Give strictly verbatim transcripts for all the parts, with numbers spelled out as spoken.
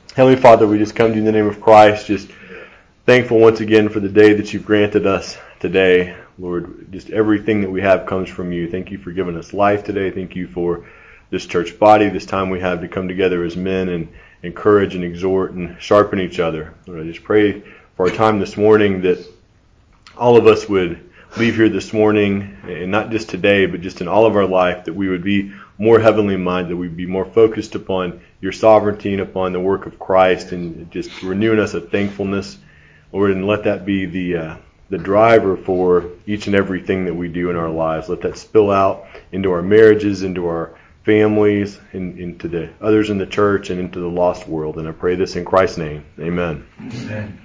Heavenly Father, we just come to you in the name of Christ, just thankful once again for the day that you've granted us today. Lord, just everything that we have comes from you. Thank you for giving us life today. Thank you for this church body, this time we have to come together as men and encourage and exhort and sharpen each other. Lord, I just pray for our time this morning that all of us would leave here this morning, and not just today, but just in all of our life, that we would be more heavenly minded, that we'd be more focused upon your sovereignty and upon the work of Christ, and just renewing us of thankfulness, Lord, and let that be the uh, the driver for each and everything that we do in our lives. Let that spill out into our marriages, into our families, and into the others in the church, and into the lost world. And I pray this in Christ's name. Amen. Amen.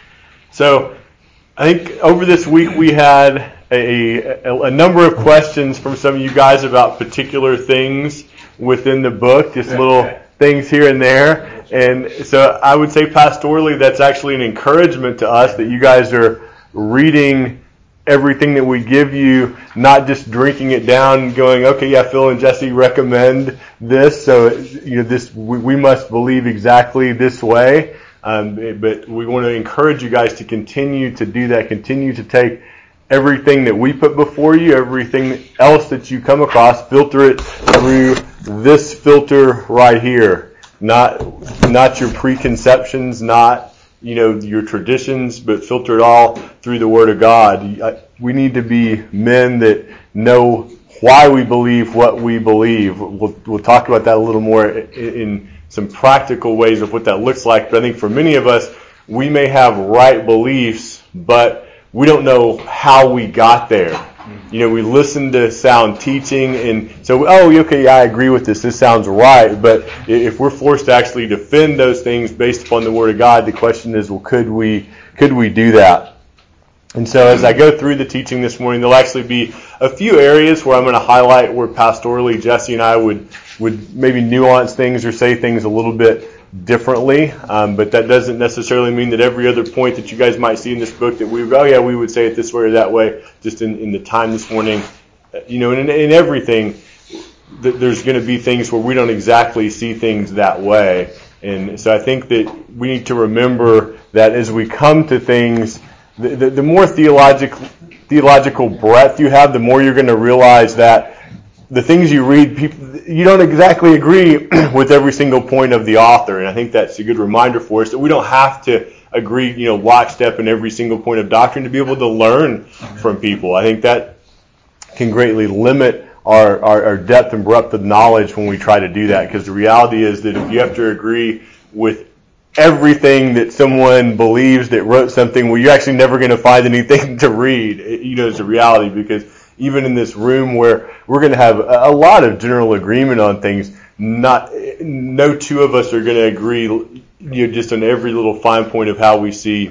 So, I think over this week we had a, a, a number of questions from some of you guys about particular things within the book, just little things here and there. And so I would say pastorally that's actually an encouragement to us that you guys are reading everything that we give you, not just drinking it down and going, okay, yeah, Phil and Jesse recommend this, so you know this we, we must believe exactly this way. Um, but we want to encourage you guys to continue to do that, continue to take everything that we put before you, everything else that you come across, filter it through this filter right here. Not not your preconceptions, not you know your traditions, but filter it all through the Word of God. We need to be men that know why we believe what we believe. We'll, we'll talk about that a little more in some practical ways of what that looks like. But I think for many of us, we may have right beliefs, but we don't know how we got there. You know, we listen to sound teaching, and so, oh, okay, yeah, I agree with this. This sounds right. But if we're forced to actually defend those things based upon the Word of God, the question is, well, could we could we do that? And so as I go through the teaching this morning, there'll actually be a few areas where I'm going to highlight where pastorally Jesse and I would would maybe nuance things or say things a little bit differently. Um, but that doesn't necessarily mean that every other point that you guys might see in this book that we, oh yeah, we would say it this way or that way, just in, in the time this morning. You know, in, in everything, th- there's going to be things where we don't exactly see things that way. And so I think that we need to remember that as we come to things, the, the, the more theological, theological breadth you have, the more you're going to realize that the things you read, people, you don't exactly agree with every single point of the author. And I think that's a good reminder for us that we don't have to agree, you know, lockstep in every single point of doctrine to be able to learn from people. I think that can greatly limit our, our, our depth and breadth of knowledge when we try to do that. Because the reality is that if you have to agree with everything that someone believes that wrote something, well, you're actually never going to find anything to read. You know, it's a reality, because even in this room where we're going to have a lot of general agreement on things, not no two of us are going to agree, you know, just on every little fine point of how we see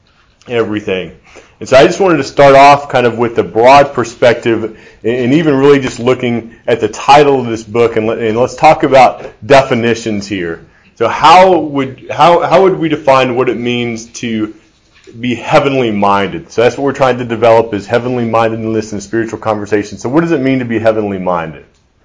everything. And so I just wanted to start off kind of with the broad perspective, and even really just looking at the title of this book, and, let, and let's talk about definitions here. So how would how how would we define what it means to be heavenly minded? So that's what we're trying to develop, is heavenly mindedness in spiritual conversation. So what does it mean to be heavenly minded?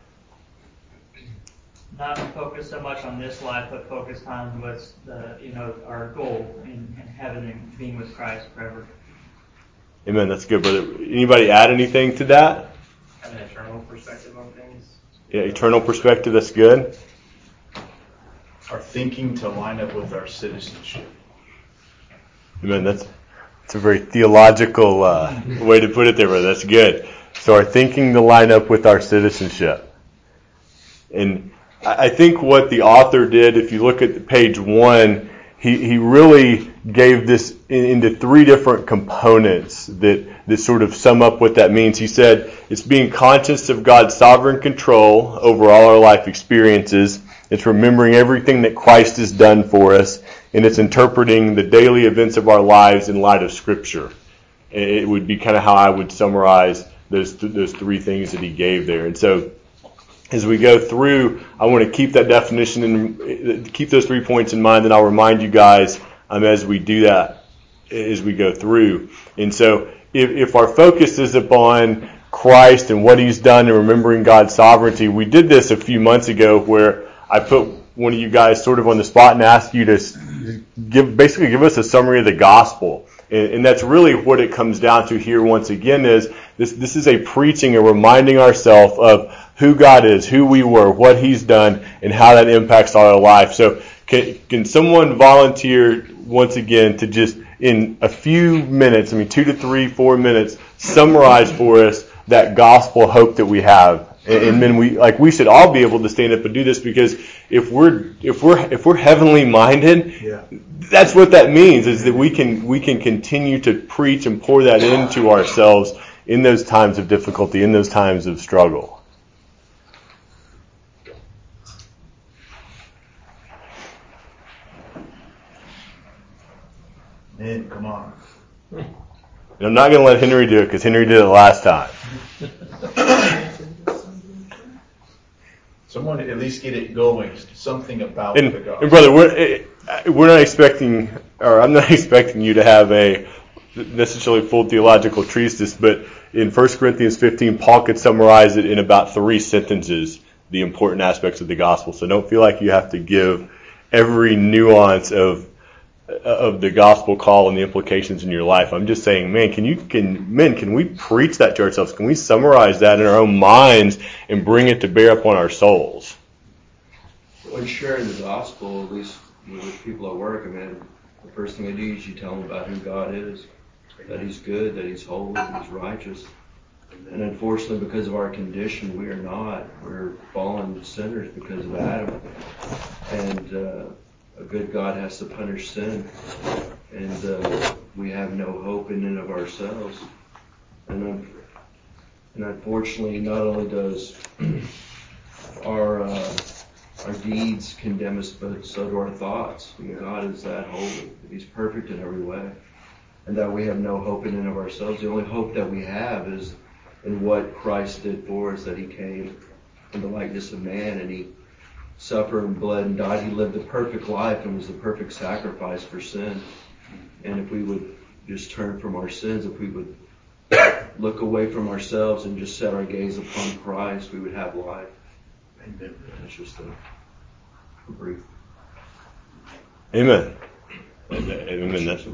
Not focus so much on this life, but focus on what's the you know our goal in, in heaven and being with Christ forever. Amen. That's good, brother. Anybody add anything to that? Have an eternal perspective on things. Yeah, eternal perspective. That's good. Our thinking to line up with our citizenship. Amen. That's that's a very theological uh, way to put it there, brother. That's good. So our thinking to line up with our citizenship. And I think what the author did, if you look at page one, he, he really gave this in, into three different components that, that sort of sum up what that means. He said it's being conscious of God's sovereign control over all our life experiences. It's remembering everything that Christ has done for us. And it's interpreting the daily events of our lives in light of Scripture. It would be kind of how I would summarize those th- those three things that he gave there. And so as we go through, I want to keep that definition and keep those three points in mind, and I'll remind you guys um, as we do that, as we go through. And so if, if our focus is upon Christ and what he's done and remembering God's sovereignty, we did this a few months ago where I put one of you guys sort of on the spot and ask you to give basically give us a summary of the gospel. And, and that's really what it comes down to here once again is this, this is a preaching and reminding ourselves of who God is, who we were, what He's done, and how that impacts our life. So can, can someone volunteer once again to just in a few minutes, I mean two to three, four minutes, summarize for us that gospel hope that we have? And then we, like, we should all be able to stand up and do this because if we're, if we're, if we're heavenly minded, Yeah. that's what that means is that we can, we can continue to preach and pour that into ourselves in those times of difficulty, in those times of struggle. Man, come on. And I'm not going to let Henry do it because Henry did it last time. Someone at least get it going. Something about And, the gospel. and brother, we're, we're not expecting, or I'm not expecting you to have a necessarily full theological treatise, but in First Corinthians fifteen, Paul could summarize it in about three sentences, the important aspects of the gospel. So don't feel like you have to give every nuance of of the gospel call and the implications in your life. I'm just saying, man, can you can men can we preach that to ourselves? Can we summarize that in our own minds and bring it to bear upon our souls? When sharing the gospel, at least with people at work, I mean, the first thing I do is you tell them about who God is, that He's good, that He's holy, that He's righteous. And unfortunately, because of our condition, we are not. We're fallen sinners because of Adam. And uh, a good God has to punish sin. And uh, we have no hope in and of ourselves. And, un- and unfortunately, not only does our uh, our deeds condemn us, but so do our thoughts. I mean, God is that holy. He's perfect in every way. And that we have no hope in and of ourselves. The only hope that we have is in what Christ did for us, that He came in the likeness of man, and He suffered and bled and died. He lived a perfect life and was the perfect sacrifice for sin. And if we would just turn from our sins, if we would look away from ourselves and just set our gaze upon Christ, we would have life. Amen. That's just a, a brief. Amen. Amen. That's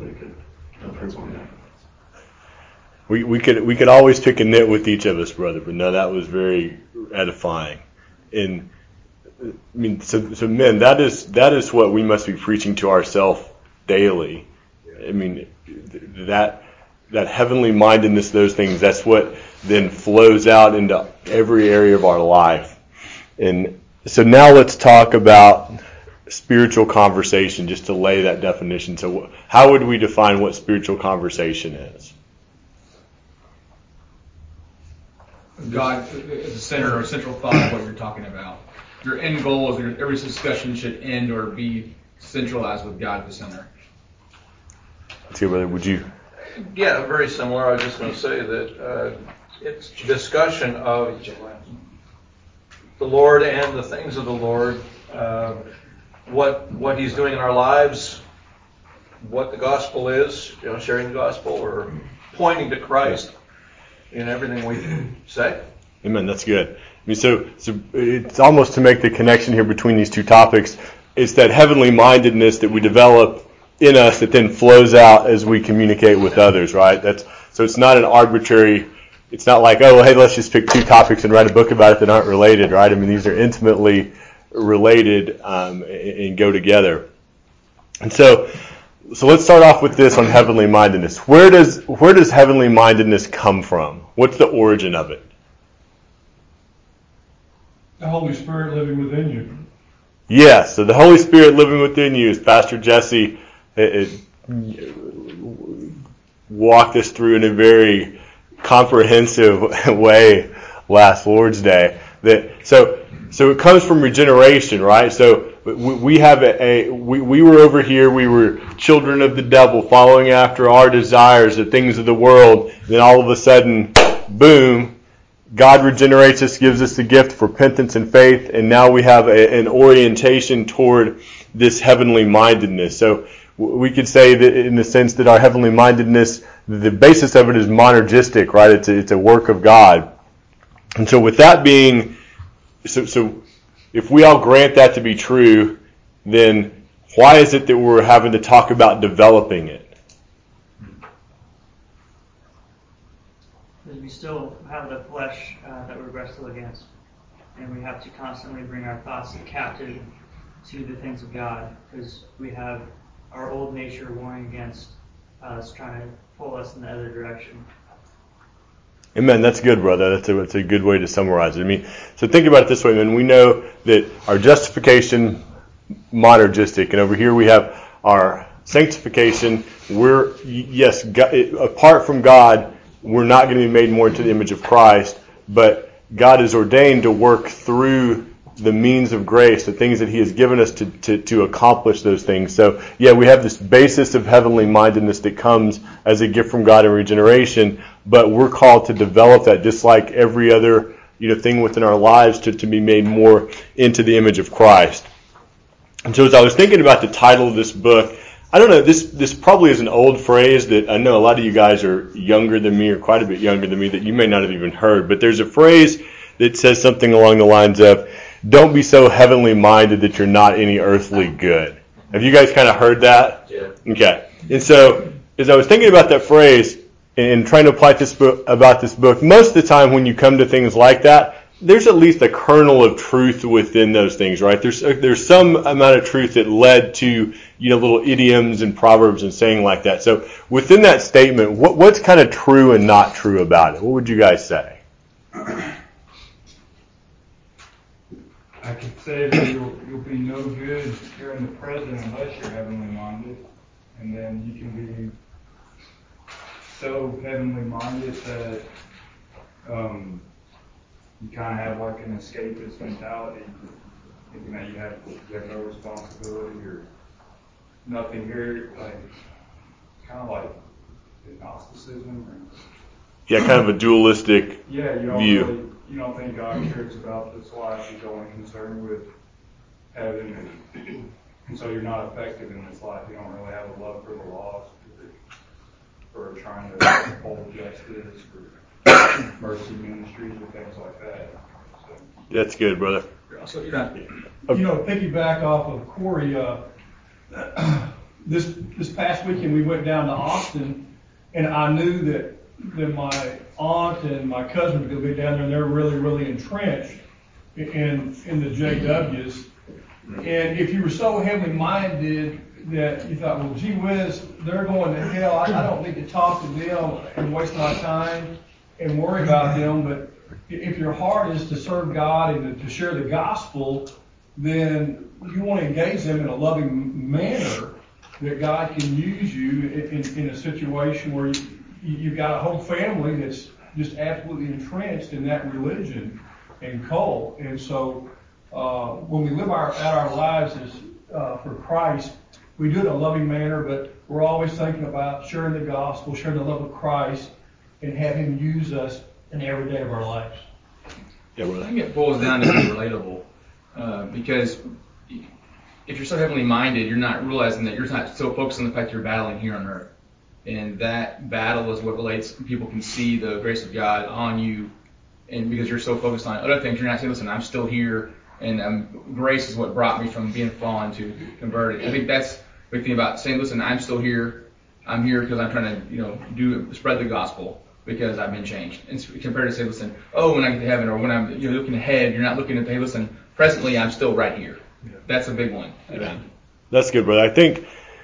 we we could we could always pick a nit with each of us, brother, but no, that was very edifying. And I mean, so so men, that is that is what we must be preaching to ourselves daily. I mean, that that heavenly mindedness, those things, that's what then flows out into every area of our life. And so now let's talk about spiritual conversation, just to lay that definition. So how would we define what spiritual conversation is? God is the center or central thought of what you're talking about. Your end goal is your, every discussion should end or be centralized with God at the center. Let's go, brother. Would you? Yeah, very similar. I was just going to say that uh, it's discussion of the Lord and the things of the Lord, uh, what what He's doing in our lives, what the gospel is, you know, sharing the gospel or pointing to Christ in everything we say. Amen. That's good. I mean, so so it's almost to make the connection here between these two topics. It's that heavenly mindedness that we develop in us that then flows out as we communicate with others, right? That's so it's not an arbitrary. It's not like, oh, hey, let's just pick two topics and write a book about it that aren't related, right? I mean, these are intimately related um, and go together. And so, so let's start off with this on heavenly mindedness. Where does where does heavenly mindedness come from? What's the origin of it? The Holy Spirit living within you. Yes, so the Holy Spirit living within you, as Pastor Jesse it, it walked us through in a very comprehensive way last Lord's Day. That so so it comes from regeneration, right? So we, we have a, a we, we were over here, we were children of the devil, following after our desires, the things of the world. Then all of a sudden, boom, God regenerates us, gives us the gift of repentance and faith, and now we have a, an orientation toward this heavenly mindedness. So we could say that in the sense that our heavenly mindedness, the basis of it is monergistic, right? It's a, it's a work of God. And so with that being, so, so if we all grant that to be true, then why is it that we're having to talk about developing it? Because we still have the flesh uh, that we wrestle against, and we have to constantly bring our thoughts captive to the things of God, because we have our old nature warring against us, trying to pull us in the other direction. Amen. That's good, brother. That's a, that's a good way to summarize it. I mean, so think about it this way, man. We know that our justification, monergistic, and over here we have our sanctification. We're, yes, God, apart from God, we're not going to be made more into the image of Christ, but God is ordained to work through the means of grace, the things that He has given us to, to, to accomplish those things. So, yeah, we have this basis of heavenly mindedness that comes as a gift from God in regeneration, but we're called to develop that just like every other, you know, thing within our lives to, to be made more into the image of Christ. And so as I was thinking about the title of this book, I don't know, this this probably is an old phrase that I know a lot of you guys are younger than me or quite a bit younger than me that you may not have even heard, but there's a phrase that says something along the lines of, don't be so heavenly minded that you're not any earthly good. Have you guys kind of heard that? Yeah. Okay. And so, as I was thinking about that phrase and trying to apply this book about this book, most of the time when you come to things like that, there's at least a kernel of truth within those things, right? There's there's some amount of truth that led to, you know, little idioms and proverbs and saying like that. So within that statement, what what's kind of true and not true about it? What would you guys say? I could say that you'll, you'll be no good here in the present unless you're heavenly minded. And then you can be so heavenly minded that um, you kind of have like an escapist mentality, thinking that you have, you have no responsibility or nothing here. Like, kind of like agnosticism. Or, Yeah, kind of a dualistic yeah, you don't view. really, you don't think God cares about this life. He's only concerned with heaven, and, and so you're not effective in this life. You don't really have a love for the lost, or, or trying to uphold justice, or mercy ministries, or things like that. So, That's good, brother. So you're not. you know, piggyback off of Corey, uh, this this past weekend we went down to Austin, and I knew that that my aunt and my cousin were going to be down there, and they're really, really entrenched in in the J Ws. And if you were so heavenly minded that you thought, well, gee whiz, they're going to hell, I, I don't need to talk to them and waste my time and worry about them. But if your heart is to serve God and to share the gospel, then you want to engage them in a loving manner that God can use you in, in, in a situation where you, you've got a whole family that's just absolutely entrenched in that religion and cult. And so uh, when we live our, out our lives as uh, for Christ, we do it in a loving manner, but we're always thinking about sharing the gospel, sharing the love of Christ, and have Him use us in every day of our lives. Yeah, brother. I think it boils down to being relatable, uh, because if you're so heavenly minded, you're not realizing that you're not so focused on the fact you're battling here on earth. And that battle is what relates, people can see the grace of God on you, and because you're so focused on other things, you're not saying, listen, I'm still here, and um, grace is what brought me from being fallen to converted. I think that's the big thing about saying, listen, I'm still here, I'm here because I'm trying to, you know, do spread the gospel because I've been changed. And compared to say, listen, oh, when I get to heaven, or when I'm you're looking ahead, you're not looking at, hey, listen, presently I'm still right here. Yeah. That's a big one. Yeah. That's good, brother. I think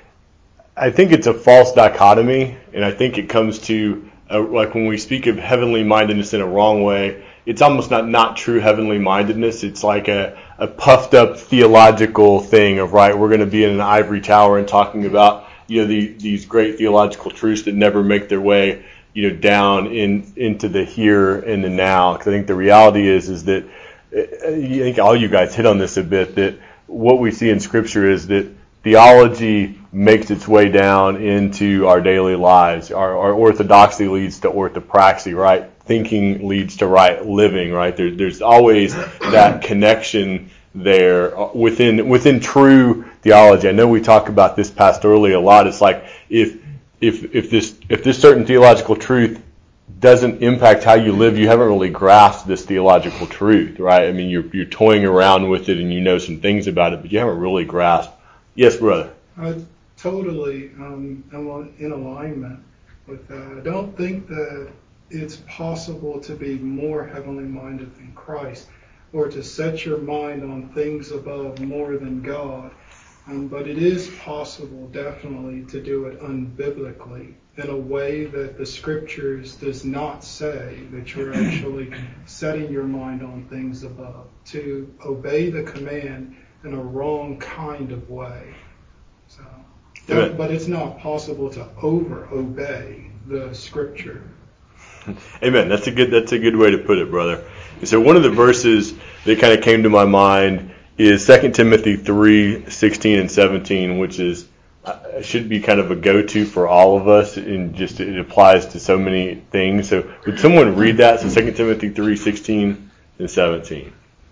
I think it's a false dichotomy, and I think it comes to uh, like when we speak of heavenly mindedness in a wrong way, it's almost not not true heavenly mindedness. It's like a, a puffed up theological thing of, right, we're going to be in an ivory tower and talking about, you know, the, these great theological truths that never make their way, you know, down in into the here and the now. Because I think the reality is is that uh, I think all you guys hit on this a bit, that what we see in Scripture is that theology makes its way down into our daily lives. Our, our orthodoxy leads to orthopraxy, right? Thinking leads to right living, right? There, there's always that connection there within within true theology. I know we talk about this pastorally a lot. It's like if if if this if this certain theological truth doesn't impact how you live, you haven't really grasped this theological truth, right? I mean, you're you're toying around with it and you know some things about it, but you haven't really grasped. Yes, brother. I totally um, am in alignment with that. I don't think that it's possible to be more heavenly minded than Christ, or to set your mind on things above more than God. Um, but it is possible, definitely, to do it unbiblically, in a way that the Scriptures does not say that you're actually setting your mind on things above, to obey the command in a wrong kind of way. So, Amen. but it's not possible to over-obey the Scripture. Amen. That's a good. That's a good way to put it, brother. And so one of the verses that kind of came to my mind is Second Timothy three sixteen and seventeen, which is uh, should be kind of a go-to for all of us, and just it applies to so many things. So would someone read that? So Second Timothy three sixteen and seventeen.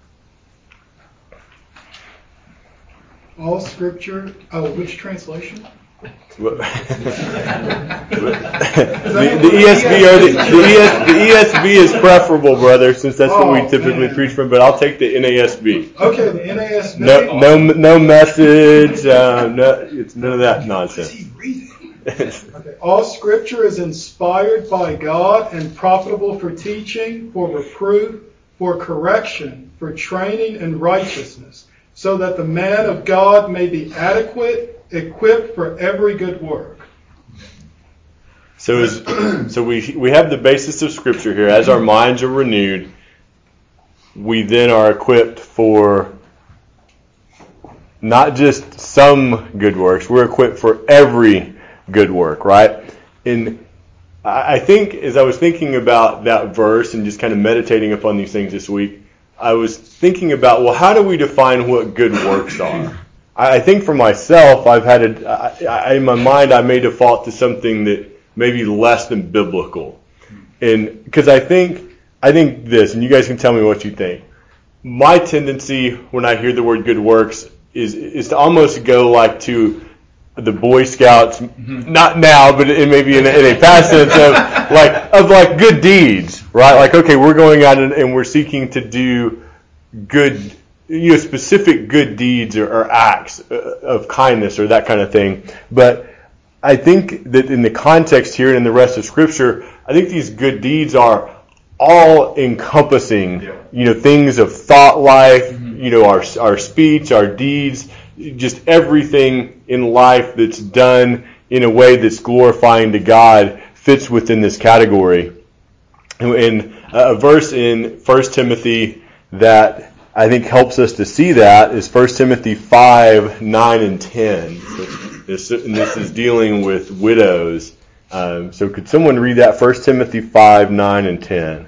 All Scripture. Oh, which translation? the, the E S V or the, the, E S, the E S V is preferable, brother, since that's what we Oh, typically man. Okay. preach from. But I'll take the N A S B. Okay, the N A S B. No, no, no message. Uh, no, it's none of that nonsense. Okay. All Scripture is inspired by God and profitable for teaching, for reproof, for correction, for training in righteousness, so that the man of God may be adequate, equipped for every good work. So, as, so we we have the basis of Scripture here. As our minds are renewed, we then are equipped for not just some good works. We're equipped for every good work, right? And I think as I was thinking about that verse and just kind of meditating upon these things this week, I was thinking about, well, how do we define what good works are? I think for myself, I've had a, I, I, in my mind, I may default to something that may be less than biblical. And because I think, I think this, and you guys can tell me what you think. My tendency when I hear the word good works is, is to almost go like to the Boy Scouts, mm-hmm. not now, but in maybe in a, in a past sense of like, of like good deeds, right? Like, okay, we're going out and, and we're seeking to do good, you know, specific good deeds or, or acts of kindness or that kind of thing. But I think that in the context here and in the rest of Scripture, I think these good deeds are all encompassing, yeah. you know, things of thought life, mm-hmm. you know, our our speech, our deeds, just everything in life that's done in a way that's glorifying to God fits within this category. And a verse in First Timothy that I think helps us to see that is First Timothy five, nine, and ten. So this, and this is dealing with widows. Um, so could someone read that? First Timothy five, nine, and ten.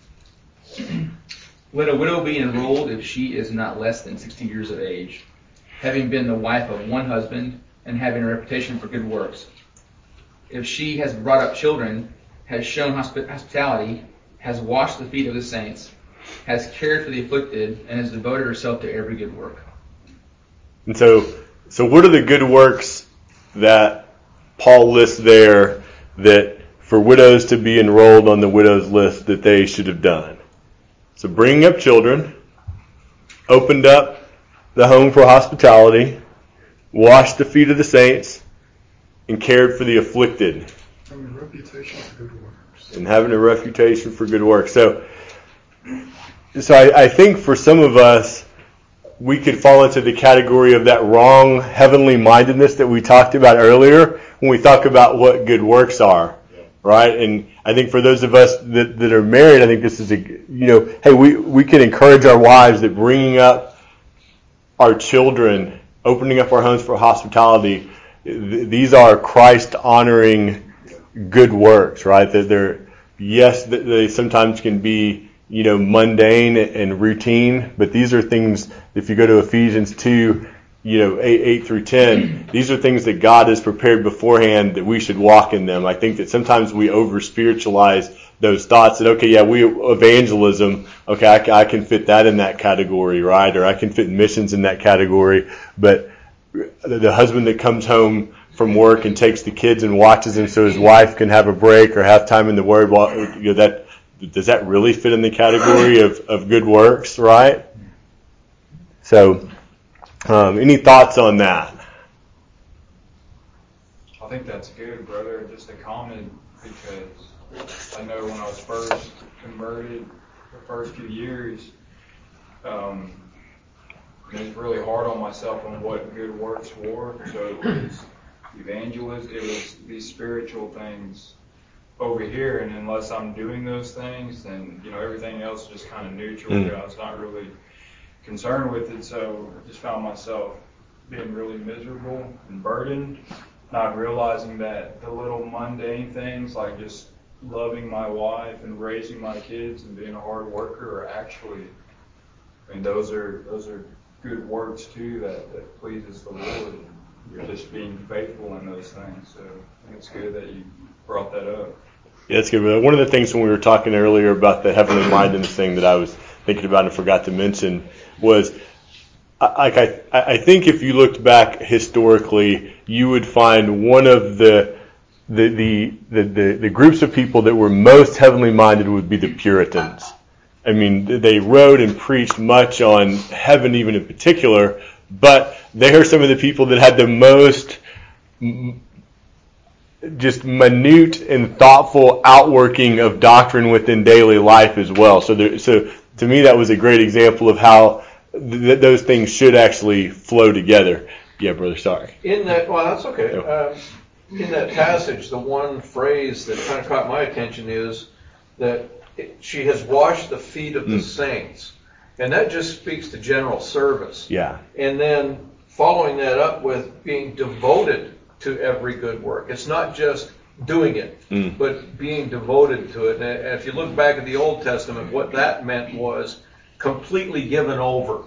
Let a widow be enrolled if she is not less than sixty years of age, having been the wife of one husband and having a reputation for good works. If she has brought up children, has shown hosp- hospitality, has washed the feet of the saints, has cared for the afflicted, and has devoted herself to every good work. And so, so what are the good works that Paul lists there that for widows to be enrolled on the widows list that they should have done? So bringing up children, opened up the home for hospitality, washed the feet of the saints, and cared for the afflicted. Having a reputation for good works. And having a reputation for good works. So, so I, I think for some of us, we could fall into the category of that wrong heavenly mindedness that we talked about earlier when we talk about what good works are, right? And I think for those of us that, that are married, I think this is a, you know, hey, we, we can encourage our wives that bringing up our children, opening up our homes for hospitality, th- these are Christ-honoring good works, right? That they're, yes, they sometimes can be, you know, mundane and routine, but these are things, if you go to Ephesians two, you know, eight, eight through ten, these are things that God has prepared beforehand that we should walk in them. I think that sometimes we over-spiritualize those thoughts that, okay, yeah, we evangelism, okay, I, I can fit that in that category, right? Or I can fit missions in that category, but the husband that comes home from work and takes the kids and watches them so his wife can have a break or have time in the Word. Well, you know, that does that really fit in the category of, of good works, right? So, um, any thoughts on that? I think that's good, brother. Just a comment, because I know when I was first converted, the first few years, um, it was really hard on myself on what good works were. So it was evangelism, it was these spiritual things over here, and unless I'm doing those things, then you know everything else is just kind of neutral. Mm. I was not really concerned with it, so I just found myself being really miserable and burdened, not realizing that the little mundane things like just loving my wife and raising my kids and being a hard worker are actually, I mean, those are those are good works too that, that pleases the Lord. You're just being faithful in those things. So I think it's good that you brought that up. Yeah, that's good. One of the things when we were talking earlier about the heavenly mindedness thing that I was thinking about and forgot to mention was, like I, I think if you looked back historically, you would find one of the the, the the the the groups of people that were most heavenly minded would be the Puritans. I mean, they wrote and preached much on heaven, even in particular, but they are some of the people that had the most just minute and thoughtful outworking of doctrine within daily life as well. So, there, so to me, that was a great example of how th- those things should actually flow together. Yeah, brother, sorry. In that, well, that's okay. Um, in that passage, the one phrase that kind of caught my attention is that it, she has washed the feet of the mm. saints. And that just speaks to general service. Yeah. And then following that up with being devoted to every good work. It's not just doing it, mm. but being devoted to it. And if you look back at the Old Testament, what that meant was completely given over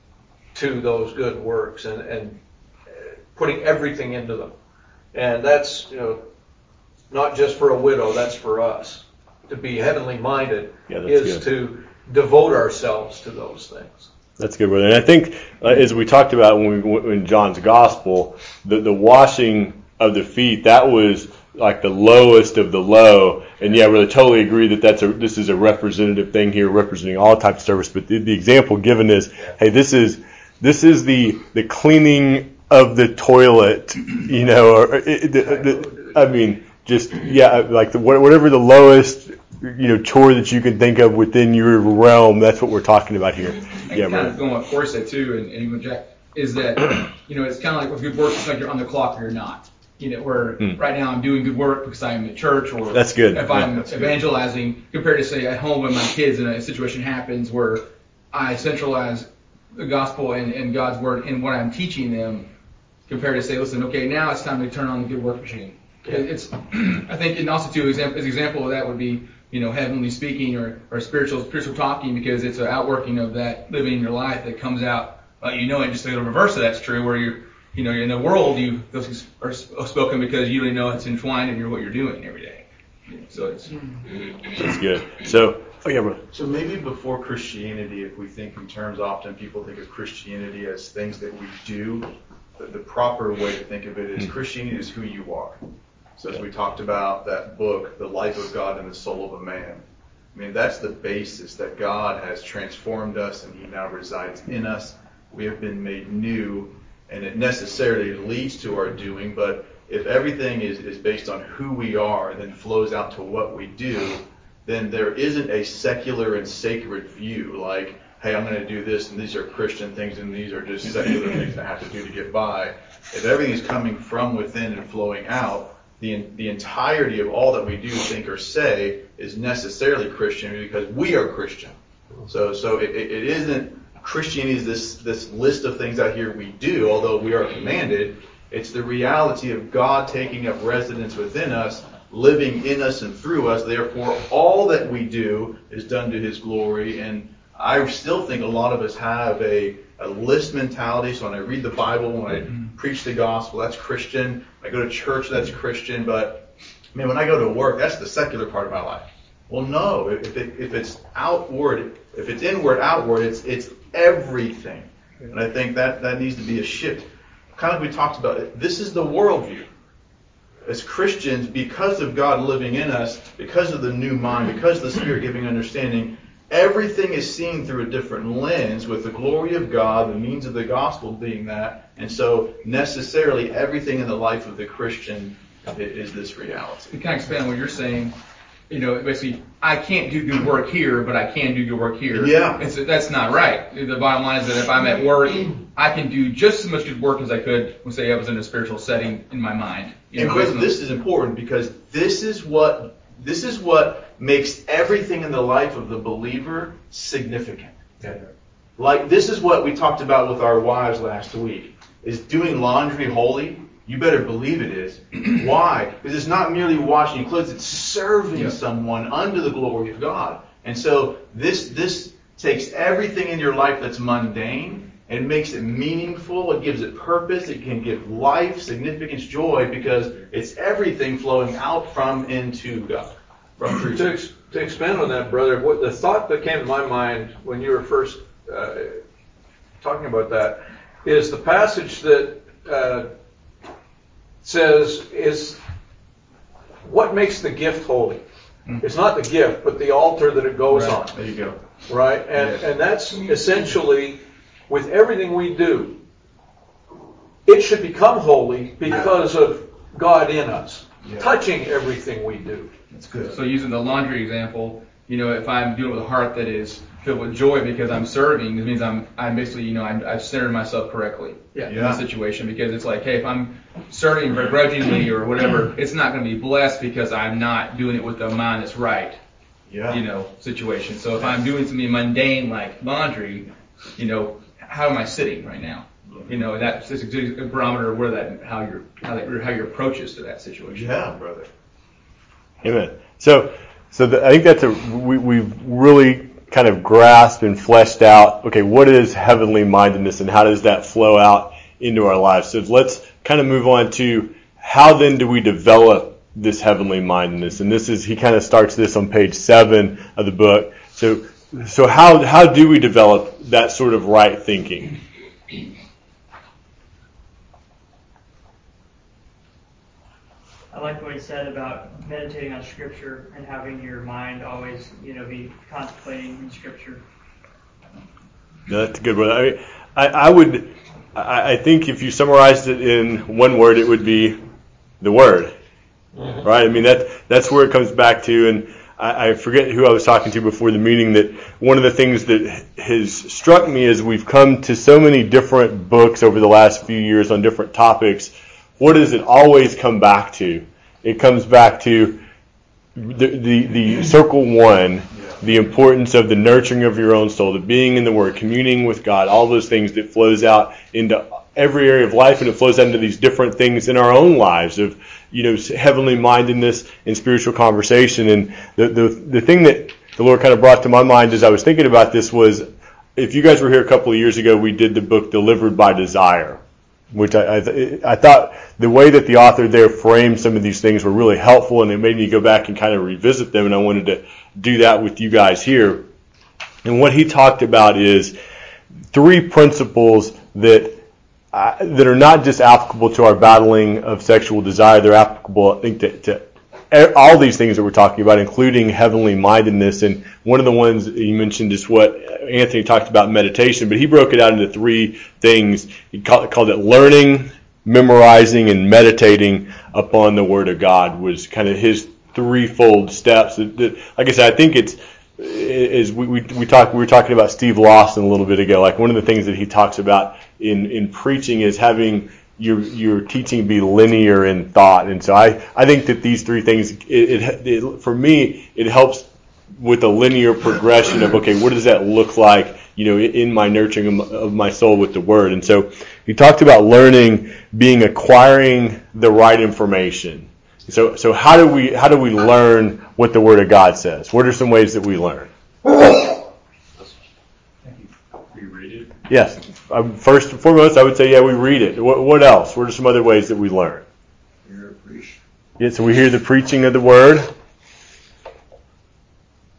to those good works and, and putting everything into them. And that's, you know, not just for a widow, that's for us. To be heavenly minded yeah, is good. to devote ourselves to those things. That's good, brother. And I think, uh, as we talked about when we in John's Gospel, the, the washing of the feet, that was like the lowest of the low. And yeah, I really totally agree that that's a this is a representative thing here, representing all types of service. But the, the example given is, hey, this is this is the the cleaning of the toilet, you know, or it, the, the, I mean, just yeah, like the, whatever the lowest, you know, chore that you can think of within your realm. That's what we're talking about here. And yeah, kind right. of going what Corey said too, and, and even Jack, is that, you know, it's kind of like with good work, it's like you're on the clock or you're not. You know, where mm. right now I'm doing good work because I'm at church, or that's good. if yeah, I'm that's evangelizing, good. Compared to say at home when my kids and a situation happens where I centralize the gospel and, and God's word in what I'm teaching them, compared to say, listen, okay, now it's time to turn on the good work machine. Yeah. It's, I think, and also too, example, as an example of that would be, you know, heavenly speaking or, or spiritual spiritual talking, because it's an outworking of that living in your life that comes out, uh, you know, and just the reverse of that's true, where you're, you know, in the world, you those things are spoken because you really know it's entwined in your what you're doing every day. So it's that's good. So, oh yeah, bro. So maybe before Christianity, if we think in terms, often people think of Christianity as things that we do. The, the proper way to think of it is mm. Christianity is who you are. So as we talked about that book, The Life of God in the Soul of a Man, I mean, that's the basis that God has transformed us and He now resides in us. We have been made new, and it necessarily leads to our doing, but if everything is, is based on who we are and then flows out to what we do, then there isn't a secular and sacred view like, hey, I'm going to do this, and these are Christian things, and these are just secular things I have to do to get by. If everything is coming from within and flowing out, the the entirety of all that we do, think, or say is necessarily Christian because we are Christian. So so it, it isn't Christianity is this this list of things out here we do, although we are commanded. It's the reality of God taking up residence within us, living in us and through us. Therefore, all that we do is done to His glory. And I still think a lot of us have a, a list mentality. So when I read the Bible, when I preach the gospel, that's Christian. When I go to church, that's Christian. But I mean, when I go to work, that's the secular part of my life. Well, no. If it, if it's outward, if it's inward, outward, it's it's everything. And I think that that needs to be a shift. kind of like we talked about, this is the worldview. As Christians, because of God living in us, because of the new mind, because of the Spirit giving understanding, everything is seen through a different lens with the glory of God, the means of the gospel being that. And so necessarily everything in the life of the Christian is this reality. To kind of expand on what you're saying, you know, basically, I can't do good work here, but I can do good work here. Yeah. And so that's not right. The bottom line is that if I'm at work, I can do just as much good work as I could when, say, I was in a spiritual setting in my mind. You And know, brother, this is important because this is what this is what makes everything in the life of the believer significant. Yeah. Like this is what we talked about with our wives last week. Is doing laundry holy? You better believe it is. Why? Because it's not merely washing clothes, it's serving Yeah. someone under the glory of God. And so this this takes everything in your life that's mundane and makes it meaningful. It gives it purpose. It can give life, significance, joy, because it's everything flowing out from into God. From through To, ex- to expand on that, brother, what the thought that came to my mind when you were first uh, talking about that is the passage that uh, says is what makes the gift holy. It's not the gift, but the altar that it goes Right. on. There you go. Right? And Yes. and that's essentially, with everything we do, it should become holy because of God in us, Yeah. touching everything we do. That's good. So using the laundry example, you know, if I'm doing it with a heart that is filled with joy because I'm serving, it means I'm, I'm basically, you know, I'm, I've centered myself correctly Yeah. in Yeah. the situation, because it's like, hey, if I'm serving begrudgingly or whatever, it's not going to be blessed because I'm not doing it with the mind that's right, Yeah. you know, situation. So if I'm doing something mundane like laundry, you know, how am I sitting right now? You know, that's just a good barometer of where that, how your, how that, how your approach is to that situation. Yeah, brother. Amen. So, so the, I think that's a we we've really kind of grasped and fleshed out. Okay, what is heavenly mindedness, and how does that flow out into our lives? So let's kind of move on to how then do we develop this heavenly mindedness? And this is he kind of starts this on page seven of the book. So, so how how do we develop that sort of right thinking? I like what he said about meditating on Scripture and having your mind always, you know, be contemplating in Scripture. No, that's a good one. I, I, I would, I, I think if you summarized it in one word, it would be the Word, mm-hmm. right? I mean, that that's where it comes back to, and I, I forget who I was talking to before the meeting, that one of the things that has struck me is we've come to so many different books over the last few years on different topics. What does it always come back to? It comes back to the, the, the circle one, the importance of the nurturing of your own soul, the being in the Word, communing with God, all those things that flows out into every area of life, and it flows out into these different things in our own lives of, you know, heavenly mindedness and spiritual conversation. And the, the, the thing that the Lord kind of brought to my mind as I was thinking about this was, if you guys were here a couple of years ago, we did the book Delivered by Desire, which I, I, I thought the way that the author there framed some of these things were really helpful, and it made me go back and kind of revisit them, and I wanted to do that with you guys here. And what he talked about is three principles that uh, that are not just applicable to our battling of sexual desire, they're applicable, I think, to, to all these things that we're talking about, including heavenly mindedness. And one of the ones he mentioned is what Anthony talked about, meditation, but he broke it out into three things. He called, called it learning, memorizing, and meditating upon the Word of God was kind of his threefold steps. That, that, like I said, I think it's is we we we talked we were talking about Steve Lawson a little bit ago. Like one of the things that he talks about in in preaching is having your your teaching be linear in thought. And so I, I think that these three things, it, it, it for me, it helps with a linear progression of, okay, what does that look like, you know, in my nurturing of my soul with the Word. And so he talked about learning being acquiring the right information. So so how do we how do we learn what the Word of God says? What are some ways that we learn? We read it. Yes. Um, first and foremost, I would say, yeah, we read it. What, what else? What are some other ways that we learn? Hear it preached. Yeah, so we hear the preaching of the Word.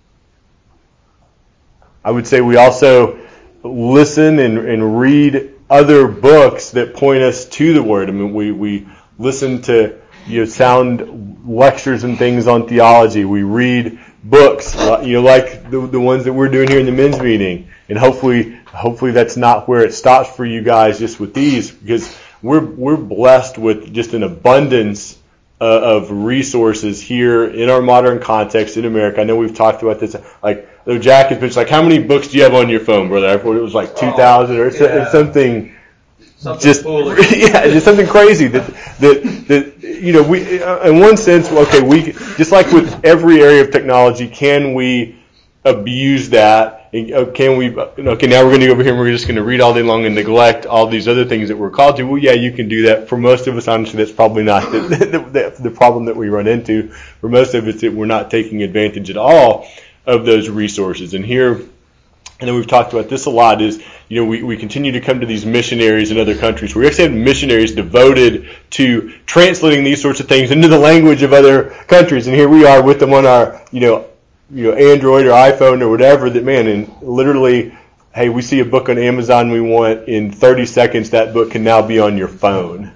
I would say we also listen and, and read other books that point us to the Word. I mean, we, we listen to, you know, sound lectures and things on theology. We read books, you know, like the, the ones that we're doing here in the men's meeting. And hopefully, hopefully that's not where it stops for you guys just with these, because we're, we're blessed with just an abundance uh, of resources here in our modern context in America. I know we've talked about this, like, Jack has been like, how many books do you have on your phone, brother? I thought it was like two thousand or yeah. something, something just, yeah, just something crazy that, that, that, you know, we, in one sense, okay, we, just like with every area of technology, can we abuse that? And can we, okay, now we're going to go over here and we're just going to read all day long and neglect all these other things that we're called to? Well, yeah, you can do that. For most of us, honestly, that's probably not the, the, the, the problem that we run into. For most of us, that we're not taking advantage at all of those resources. And here, and then we've talked about this a lot, is, you know, we, we continue to come to these missionaries in other countries. We actually have missionaries devoted to translating these sorts of things into the language of other countries. And here we are with them on our, you know, you know, Android or iPhone or whatever, that, man, and literally, hey, we see a book on Amazon we want, in thirty seconds that book can now be on your phone.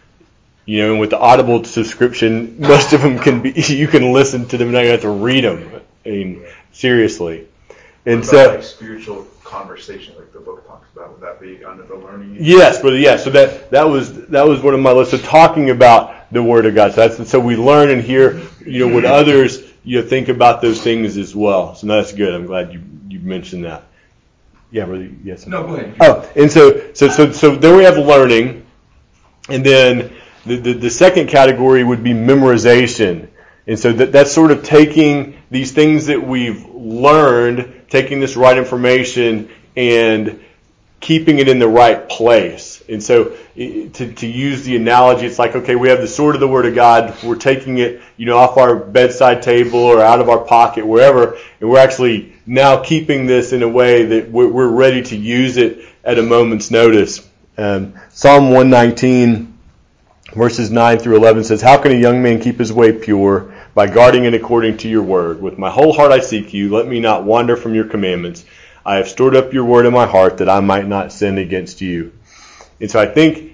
You know, and with the Audible subscription, most of them can be, you can listen to them, and you have to read them. I mean, seriously. And what so, about like spiritual conversation, like the book talks about, would that be under the learning? Yes, brother. Yeah. So that that was that was one of my lists. So talking about the Word of God. So that's so we learn and hear, you know, what others, you know, think about those things as well. So that's good. I'm glad you you mentioned that. Yeah, brother. Yes. No, go ahead. Oh, and so so so so then we have learning, and then the the, the second category would be memorization. And so that, that's sort of taking these things that we've learned, taking this right information and keeping it in the right place. And so to, to use the analogy, it's like, okay, we have the sword of the Word of God. We're taking it, you know, off our bedside table or out of our pocket, wherever, and we're actually now keeping this in a way that we're, we're ready to use it at a moment's notice. Um, Psalm one nineteen, verses nine through eleven says, "How can a young man keep his way pure? By guarding it according to your word. With my whole heart I seek you. Let me not wander from your commandments. I have stored up your word in my heart that I might not sin against you." And so I think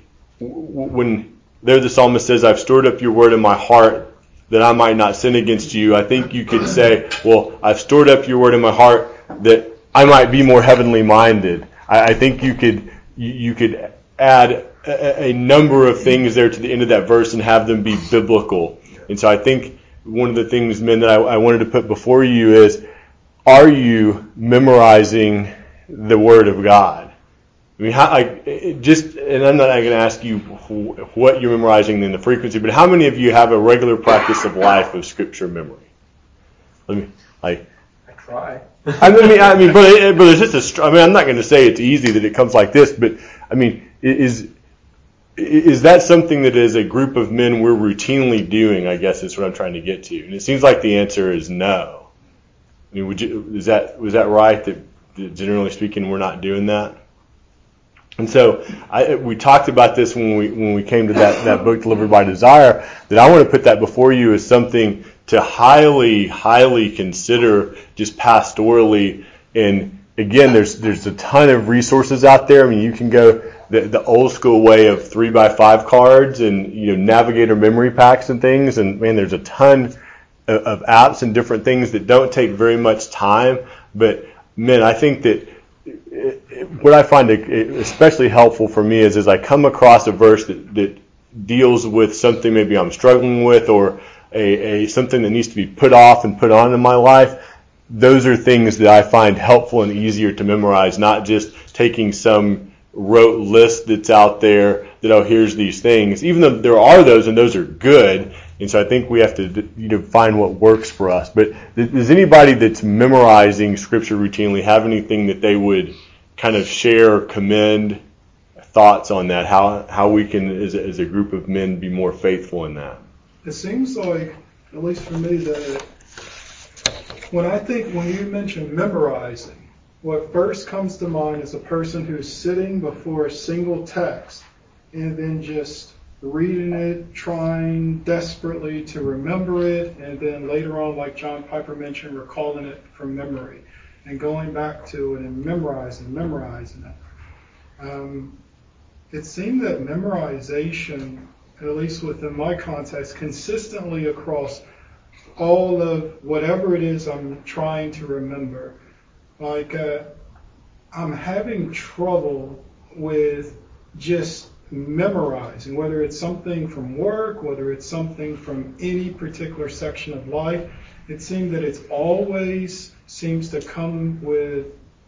when there the psalmist says, "I've stored up your word in my heart that I might not sin against you," I think you could say, well, I've stored up your word in my heart that I might be more heavenly minded. I, I think you could you, you could add a, a number of things there to the end of that verse and have them be biblical. And so I think one of the things, men, that I, I wanted to put before you is, are you memorizing the Word of God? I mean, how, I, just, and I'm not going to ask you what you're memorizing in the frequency, but how many of you have a regular practice of life of Scripture memory? Let me, like, I try. I mean, I mean, but, it, but it's just a. I mean, I'm not going to say it's easy that it comes like this, but I mean, is is that something that as a group of men we're routinely doing? I guess is what I'm trying to get to, and it seems like the answer is no. I mean, would you, is that was that right? That, that generally speaking, we're not doing that. And so I, we talked about this when we when we came to that, that book, Delivered by Desire, that I want to put that before you as something to highly, highly consider just pastorally. And again, there's there's a ton of resources out there. I mean, you can go the, the old school way of three by five cards and, you know, Navigator memory packs and things. And man, there's a ton of, of apps and different things that don't take very much time. But man, I think that it, it, what I find especially helpful for me is as I come across a verse that, that deals with something maybe I'm struggling with, or a, a something that needs to be put off and put on in my life, those are things that I find helpful and easier to memorize, not just taking some rote list that's out there that, oh, here's these things, even though there are those and those are good. And so I think we have to, you know, find what works for us. But does anybody that's memorizing Scripture routinely have anything that they would kind of share or commend, thoughts on that, how how we can, as a, as a group of men, be more faithful in that? It seems like, at least for me, that when I think, when you mention memorizing, what first comes to mind is a person who's sitting before a single text and then just reading it, trying desperately to remember it, and then later on, like John Piper mentioned, recalling it from memory and going back to it and memorizing, memorizing it. Um, it seemed that memorization, at least within my context, consistently across all of whatever it is I'm trying to remember, like uh, I'm having trouble with just memorizing, whether it's something from work, whether it's something from any particular section of life. It seems that it's always seems to come with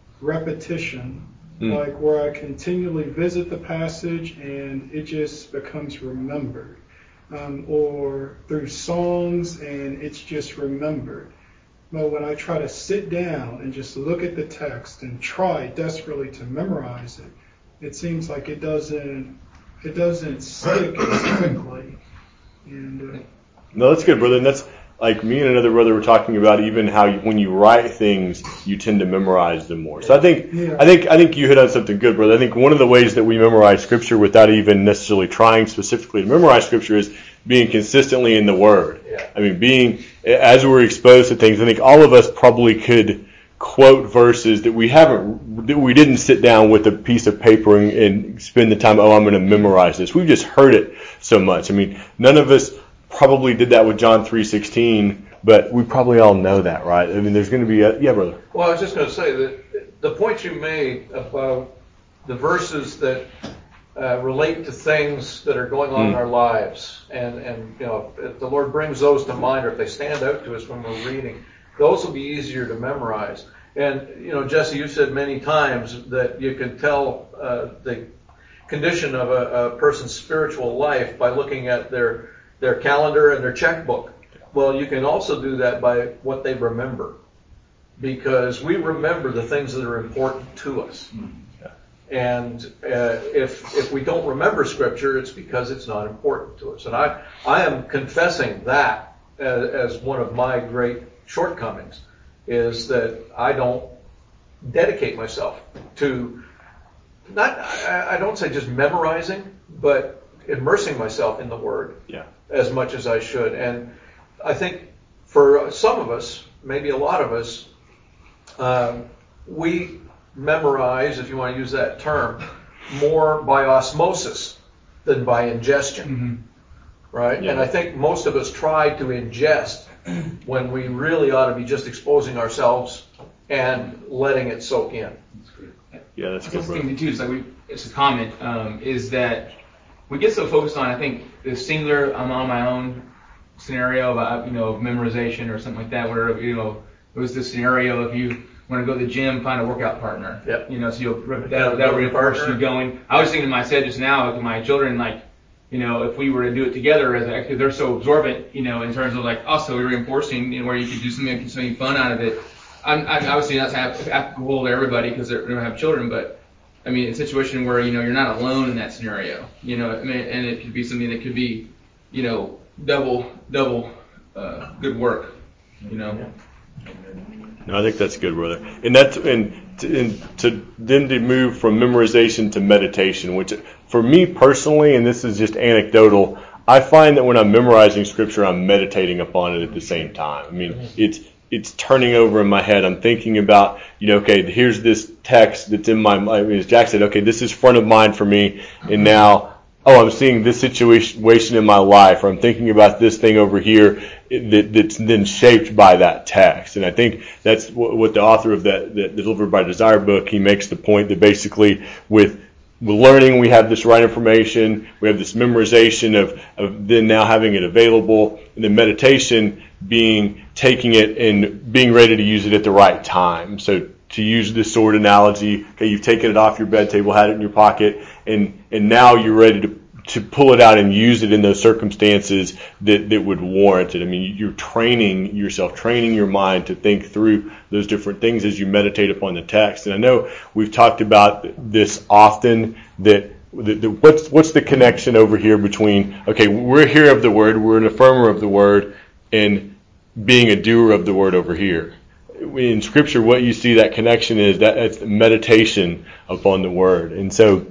repetition, mm. like where I continually visit the passage and it just becomes remembered, um, or through songs and it's just remembered. But when I try to sit down and just look at the text and try desperately to memorize it, it seems like it doesn't it doesn't stick as quickly. And uh, no, that's good, brother. And that's like me and another brother were talking about, even how you, when you write things, you tend to memorize them more. So I think yeah. I think I think you hit on something good, brother. I think one of the ways that we memorize Scripture without even necessarily trying specifically to memorize Scripture is being consistently in the Word. Yeah. I mean, being as we're exposed to things. I think all of us probably could quote verses that we haven't, that we didn't sit down with a piece of paper and, and spend the time. Oh, I'm going to memorize this. We've just heard it so much. I mean, none of us probably did that with John three sixteen, but we probably all know that, right? I mean, there's going to be a, yeah, brother. Well, I was just going to say that the point you made about the verses that uh, relate to things that are going on mm. in our lives, and, and you know, if the Lord brings those to mind, or if they stand out to us when we're reading, those will be easier to memorize. And, you know, Jesse, you've said many times that you can tell uh, the condition of a, a person's spiritual life by looking at their their calendar and their checkbook. Well, you can also do that by what they remember, because we remember the things that are important to us. Yeah. And uh, if if we don't remember Scripture, it's because it's not important to us. And I, I am confessing that as, as one of my great shortcomings, is that I don't dedicate myself to, not, I, I don't say just memorizing, but immersing myself in the Word. Yeah. As much as I should. And I think for some of us, maybe a lot of us, uh, we memorize, if you want to use that term, more by osmosis than by ingestion. Mm-hmm. Right? Yeah. And I think most of us try to ingest when we really ought to be just exposing ourselves and letting it soak in. Yeah, that's good. good. The thing too is like we, it's a comment um, is that we get so focused on, I think, the singular I'm on my own scenario of, you know, memorization or something like that, where, you know, it was the scenario of you want to go to the gym, find a workout partner. Yep. You know, so you'll, that, that reinforce you going. I was thinking in my head just now, like my children, like, you know, if we were to do it together, as actually they're so absorbent, you know, in terms of like also reinforcing, you know, where you could do something, something fun out of it. I'm, I'm obviously not applicable to everybody because they don't have children, but I mean, a situation where, you know, you're not alone in that scenario, you know, I mean, and it could be something that could be, you know, double, double, uh, good work, you know. No, I think that's good, brother. And that's, and to, and to then to move from memorization to meditation, which for me personally, and this is just anecdotal, I find that when I'm memorizing Scripture, I'm meditating upon it at the same time. I mean, it's, it's turning over in my head. I'm thinking about, you know, okay, here's this text that's in my mind. As Jack said, okay, this is front of mind for me. And now, oh, I'm seeing this situation in my life, or I'm thinking about this thing over here that, that's then shaped by that text. And I think that's what the author of that, that Delivered by Desire book, he makes the point that basically with With learning, we have this right information, we have this memorization of, of then now having it available, and then meditation being taking it and being ready to use it at the right time. So to use this sword analogy, okay, you've taken it off your bed table, had it in your pocket, and, and now you're ready to to pull it out and use it in those circumstances that, that would warrant it. I mean, you're training yourself, training your mind to think through those different things as you meditate upon the text. And I know we've talked about this often, that the, the, what's what's the connection over here between, okay, we're a hearer of the word, we're an affirmer of the word, and being a doer of the word over here. In Scripture, what you see that connection is that it's meditation upon the word. And so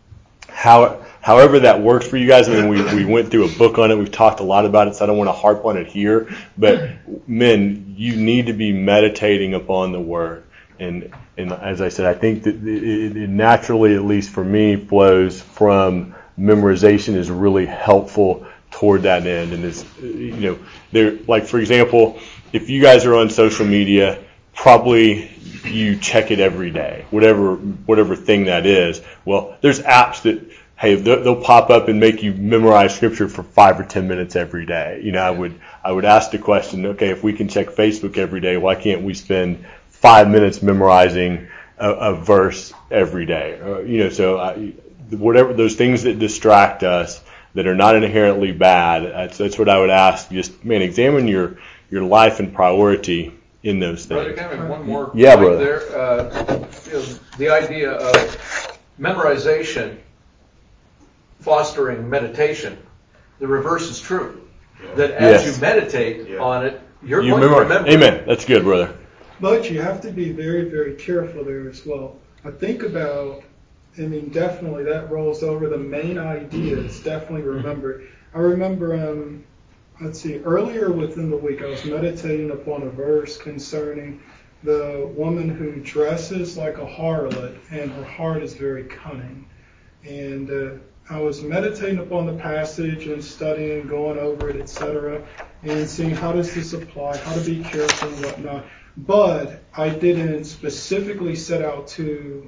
how However that works for you guys, I mean, we, we went through a book on it. We've talked a lot about it, so I don't want to harp on it here. But, men, you need to be meditating upon the Word. And and as I said, I think that it, it naturally, at least for me, flows from memorization is really helpful toward that end. And it's, you know, there, like for example, if you guys are on social media, probably you check it every day, whatever whatever thing that is. Well, there's apps that, hey, they'll pop up and make you memorize scripture for five or ten minutes every day. You know, I would I would ask the question, okay, if we can check Facebook every day, why can't we spend five minutes memorizing a, a verse every day? Uh, you know, so I, whatever those things that distract us that are not inherently bad, that's, that's what I would ask. Just man, examine your your life and priority in those things. Brother Kevin, one more yeah, point brother. there. Uh, you know, the idea of memorization fostering meditation, the reverse is true. Yeah. That as yes. you meditate yeah. on it, you're you going memorize. to remember. Amen. That's good, brother. But you have to be very, very careful there as well. I think about, I mean, definitely that rolls over the main ideas, definitely remember. Mm-hmm. I remember, um, let's see, earlier within the week I was meditating upon a verse concerning the woman who dresses like a harlot and her heart is very cunning. And uh, I was meditating upon the passage and studying, going over it, et cetera, and seeing how does this apply, how to be careful and whatnot. But I didn't specifically set out to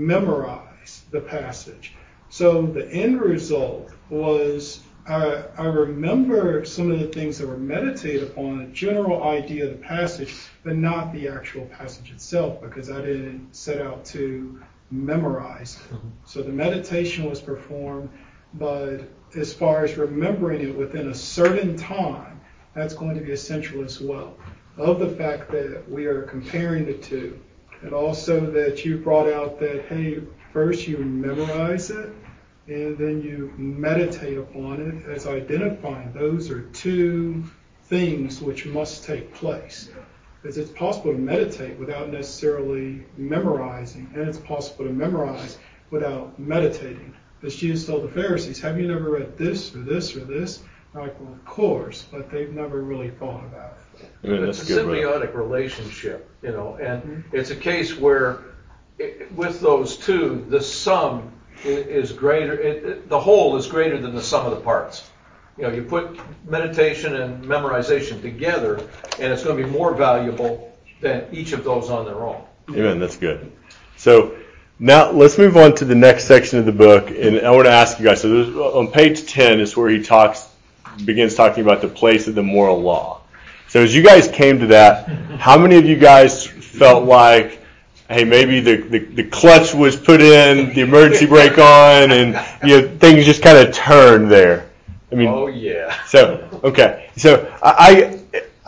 memorize the passage. So the end result was I, I remember some of the things that were meditated upon, a general idea of the passage, but not the actual passage itself, because I didn't set out to memorize it. Mm-hmm. So the meditation was performed, but as far as remembering it within a certain time, that's going to be essential as well. Of the fact that we are comparing the two, and also that you brought out that, hey, first you memorize it, and then you meditate upon it as identifying those are two things which must take place. Because it's possible to meditate without necessarily memorizing, and it's possible to memorize without meditating. As Jesus told the Pharisees, have you never read this or this or this? They're like, well, of course, but they've never really thought about it. I mean, it's that's a good, symbiotic bro. relationship, you know, and mm-hmm. it's a case where it, with those two, the sum is, is greater, it, it, the whole is greater than the sum of the parts. You know, you put meditation and memorization together, and it's going to be more valuable than each of those on their own. Amen. That's good. So now let's move on to the next section of the book, and I want to ask you guys. So this, on page ten is where he talks, begins talking about the place of the moral law. So as you guys came to that, how many of you guys felt like, hey, maybe the, the, the clutch was put in, the emergency brake on, and you know things just kind of turned there? I mean, oh yeah. So okay, so I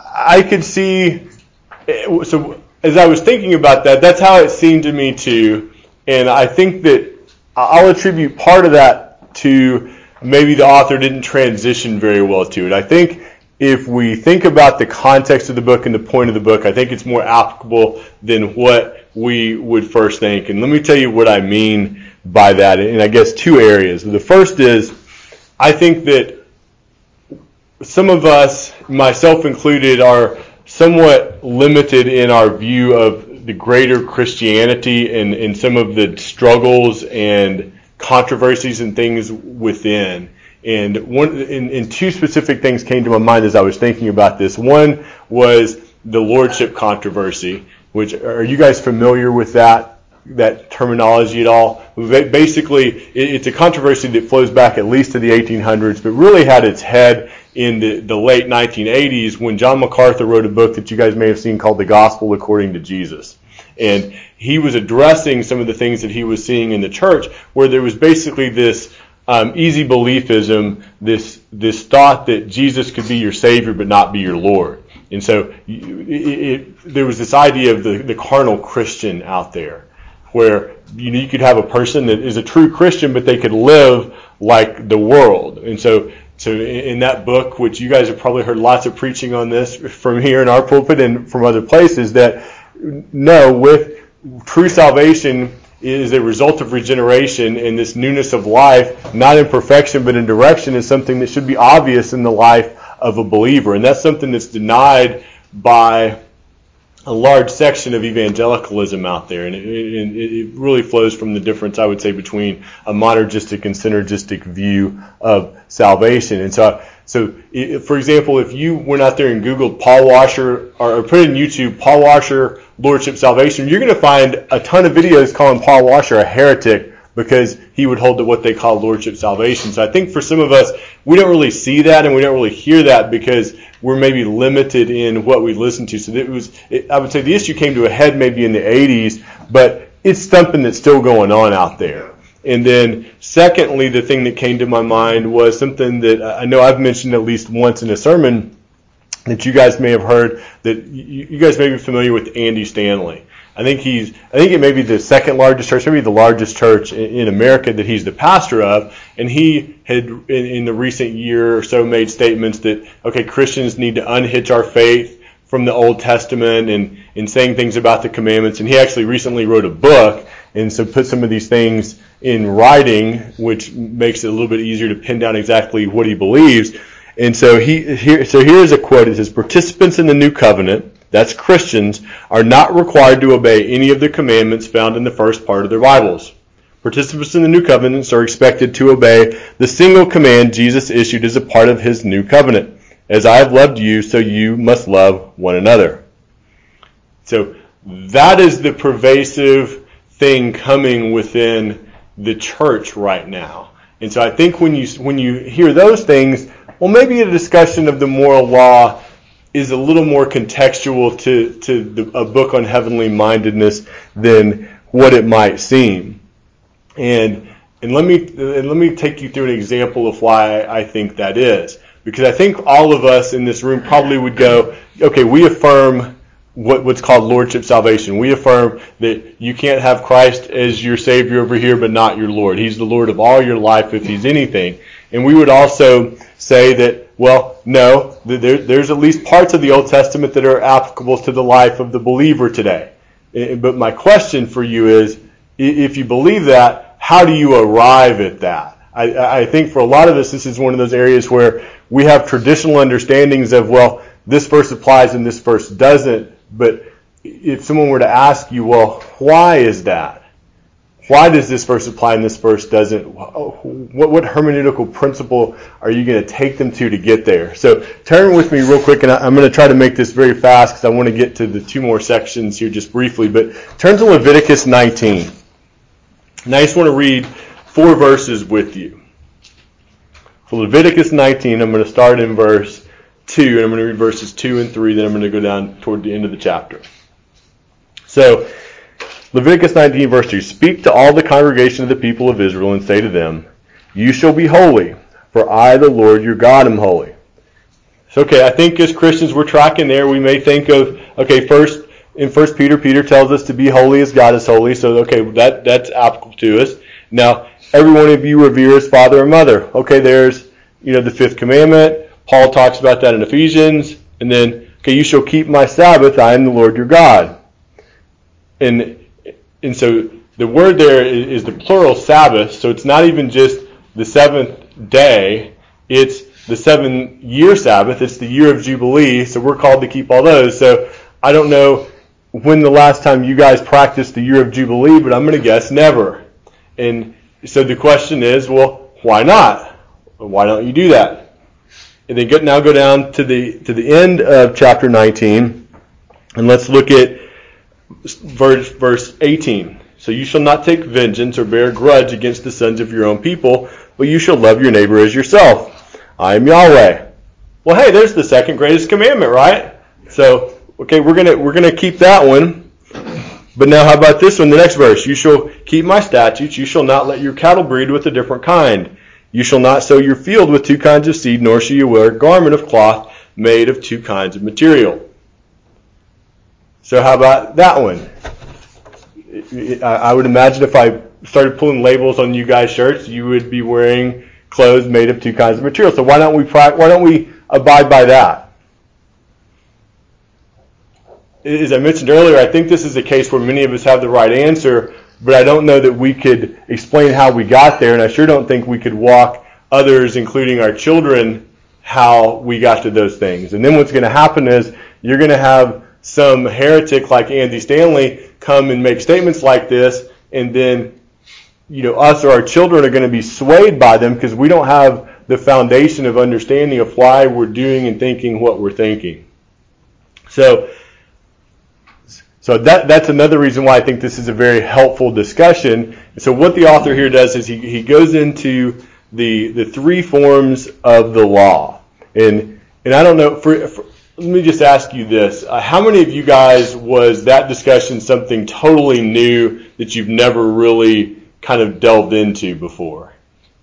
I could see. So as I was thinking about that, that's how it seemed to me too, and I think that I'll attribute part of that to maybe the author didn't transition very well to it. I think if we think about the context of the book and the point of the book, I think it's more applicable than what we would first think. And let me tell you what I mean by that in, I guess, two areas. The first is, I think that some of us, myself included, are somewhat limited in our view of the greater Christianity and, and some of the struggles and controversies and things within. And one, and, and two specific things came to my mind as I was thinking about this. One was the lordship controversy, which, are you guys familiar with that? That terminology at all? Basically, it's a controversy that flows back at least to the eighteen hundreds, but really had its head in the, the late nineteen eighties when John MacArthur wrote a book that you guys may have seen called The Gospel According to Jesus. And he was addressing some of the things that he was seeing in the church, where there was basically this um, easy beliefism, this this thought that Jesus could be your Savior but not be your Lord. And so it, it, there was this idea of the, the carnal Christian out there, where you know, you could have a person that is a true Christian, but they could live like the world. And so, so in that book, which you guys have probably heard lots of preaching on this from here in our pulpit and from other places, that no, with true salvation is a result of regeneration, and this newness of life, not in perfection but in direction, is something that should be obvious in the life of a believer. And that's something that's denied by a large section of evangelicalism out there, and it, it, it really flows from the difference, I would say, between a monergistic and synergistic view of salvation. And so, so if, for example, if you went out there and Googled Paul Washer, or put in YouTube Paul Washer Lordship Salvation, you're going to find a ton of videos calling Paul Washer a heretic because he would hold to what they call Lordship Salvation. So I think for some of us, we don't really see that and we don't really hear that because we're maybe limited in what we listen to. So it was, it, I would say the issue came to a head maybe in the eighties, but it's something that's still going on out there. And then secondly, the thing that came to my mind was something that I know I've mentioned at least once in a sermon that you guys may have heard, that you, you guys may be familiar with Andy Stanley. I think he's, I think it may be the second largest church, maybe the largest church in, in America that he's the pastor of. And he had, in, in the recent year or so, made statements that, okay, Christians need to unhitch our faith from the Old Testament and, and saying things about the commandments. And he actually recently wrote a book and so put some of these things in writing, which makes it a little bit easier to pin down exactly what he believes. And so he here, so here's a quote. It says, "Participants in the new covenant, that's Christians, are not required to obey any of the commandments found in the first part of their Bibles. Participants in the new covenants are expected to obey the single command Jesus issued as a part of his new covenant. As I have loved you, so you must love one another." So that is the pervasive thing coming within the church right now. And so I think when you when you hear those things, well, maybe a discussion of the moral law is a little more contextual to, to the, a book on heavenly mindedness than what it might seem. And and let me and let me take you through an example of why I think that is. Because I think all of us in this room probably would go, okay, we affirm what, what's called Lordship Salvation. We affirm that you can't have Christ as your Savior over here, but not your Lord. He's the Lord of all your life if He's anything. And we would also say that, well, no, there, there's at least parts of the Old Testament that are applicable to the life of the believer today. But my question for you is, if you believe that, how do you arrive at that? I, I think for a lot of us, this is one of those areas where we have traditional understandings of, well, this verse applies and this verse doesn't. But if someone were to ask you, well, why is that? Why does this verse apply and this verse doesn't? What, what hermeneutical principle are you going to take them to to get there? So turn with me real quick, and I'm going to try to make this very fast because I want to get to the two more sections here just briefly. But turn to Leviticus nineteen. And I just want to read four verses with you. For Leviticus nineteen, I'm going to start in verse two, and I'm going to read verses two and three, then I'm going to go down toward the end of the chapter. So, Leviticus nineteen, verse two, "Speak to all the congregation of the people of Israel and say to them, you shall be holy, for I, the Lord your God, am holy." So, okay, I think as Christians we're tracking there. We may think of, okay, first in First Peter, Peter tells us to be holy as God is holy. So, okay, that that's applicable to us. Now, every one of you revere his father and mother. Okay, there's, you know, the fifth commandment. Paul talks about that in Ephesians. And then, okay, you shall keep my Sabbath. I am the Lord your God. And and so the word there is, is the plural Sabbath. So it's not even just the seventh day. It's the seven-year Sabbath. It's the year of Jubilee. So we're called to keep all those. So I don't know when the last time you guys practiced the year of Jubilee, but I'm going to guess never. And so the question is, well, why not? Why don't you do that? And then get, now go down to the to the end of chapter nineteen, and let's look at verse, verse eighteen. "So you shall not take vengeance or bear grudge against the sons of your own people, but you shall love your neighbor as yourself. I am Yahweh." Well, hey, there's the second greatest commandment, right? So, okay, we're gonna we're gonna keep that one. But now how about this one, the next verse? "You shall keep my statutes. You shall not let your cattle breed with a different kind. You shall not sow your field with two kinds of seed, nor shall you wear a garment of cloth made of two kinds of material." So how about that one? I would imagine if I started pulling labels on you guys' shirts, you would be wearing clothes made of two kinds of material. So why don't we why don't we abide by that? As I mentioned earlier, I think this is a case where many of us have the right answer, but I don't know that we could explain how we got there, and I sure don't think we could walk others, including our children, how we got to those things. And then what's going to happen is you're going to have some heretic like Andy Stanley come and make statements like this, and then, you know, us or our children are going to be swayed by them because we don't have the foundation of understanding of why we're doing and thinking what we're thinking. So, so that that's another reason why I think this is a very helpful discussion. So what the author here does is he, he goes into the the three forms of the law. And and I don't know, for, for, let me just ask you this. Uh, how many of you guys was that discussion something totally new that you've never really kind of delved into before?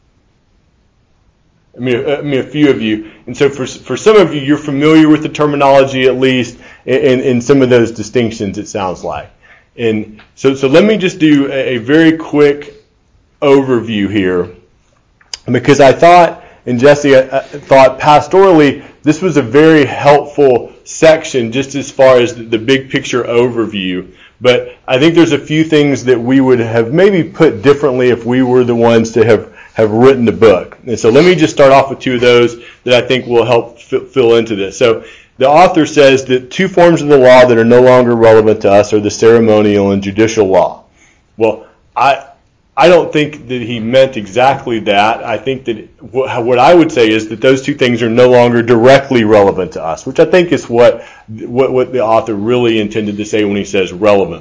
I mean, I mean, a few of you. And so for for some of you, you're familiar with the terminology at least, and, and some of those distinctions, it sounds like. And so, so let me just do a, a very quick overview here, because I thought, and Jesse I, I thought pastorally, this was a very helpful section just as far as the, the big picture overview. But I think there's a few things that we would have maybe put differently if we were the ones to have have written the book. And so let me just start off with two of those that I think will help f- fill into this. So the author says that two forms of the law that are no longer relevant to us are the ceremonial and judicial law. Well, I I don't think that he meant exactly that. I think that what, what I would say is that those two things are no longer directly relevant to us, which I think is what what, what the author really intended to say when he says relevant.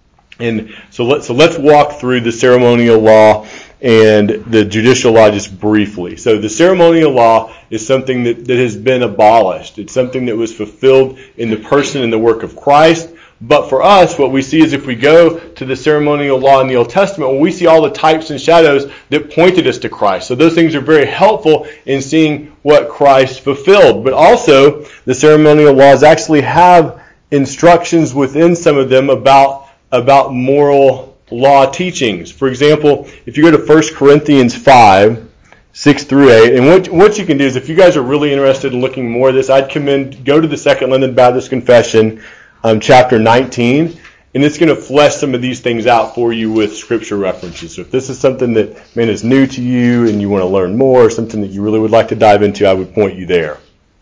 And so let so let's walk through the ceremonial law and the judicial law just briefly. So the ceremonial law is something that, that has been abolished. It's something that was fulfilled in the person and the work of Christ. But for us, what we see is if we go to the ceremonial law in the Old Testament, well, we see all the types and shadows that pointed us to Christ. So those things are very helpful in seeing what Christ fulfilled. But also, the ceremonial laws actually have instructions within some of them about, about moral law teachings. For example, if you go to First Corinthians five, six through eight, and what, what you can do is, if you guys are really interested in looking more at this, I'd commend, go to the Second London Baptist Confession, um, chapter nineteen, and it's going to flesh some of these things out for you with scripture references. So if this is something that, man, is new to you and you want to learn more, or something that you really would like to dive into, I would point you there.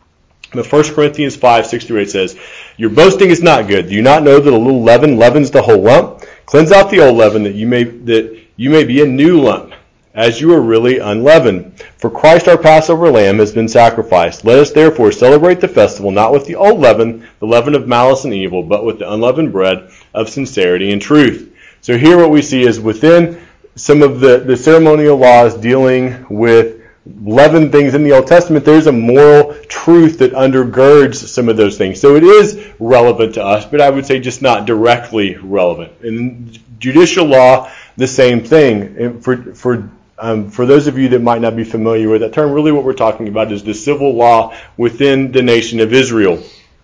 But First Corinthians five, six through eight says, "Your boasting is not good. Do you not know that a little leaven leavens the whole lump? Cleanse out the old leaven, that you may that you may be a new lump, as you are really unleavened. For Christ our Passover lamb has been sacrificed. Let us therefore celebrate the festival, not with the old leaven, the leaven of malice and evil, but with the unleavened bread of sincerity and truth." So here what we see is within some of the, the ceremonial laws dealing with leavened things in the Old Testament, there's a moral truth that undergirds some of those things. So it is relevant to us, but I would say just not directly relevant. In judicial law, the same thing. And for for um, for those of you that might not be familiar with that term, really what we're talking about is the civil law within the nation of Israel.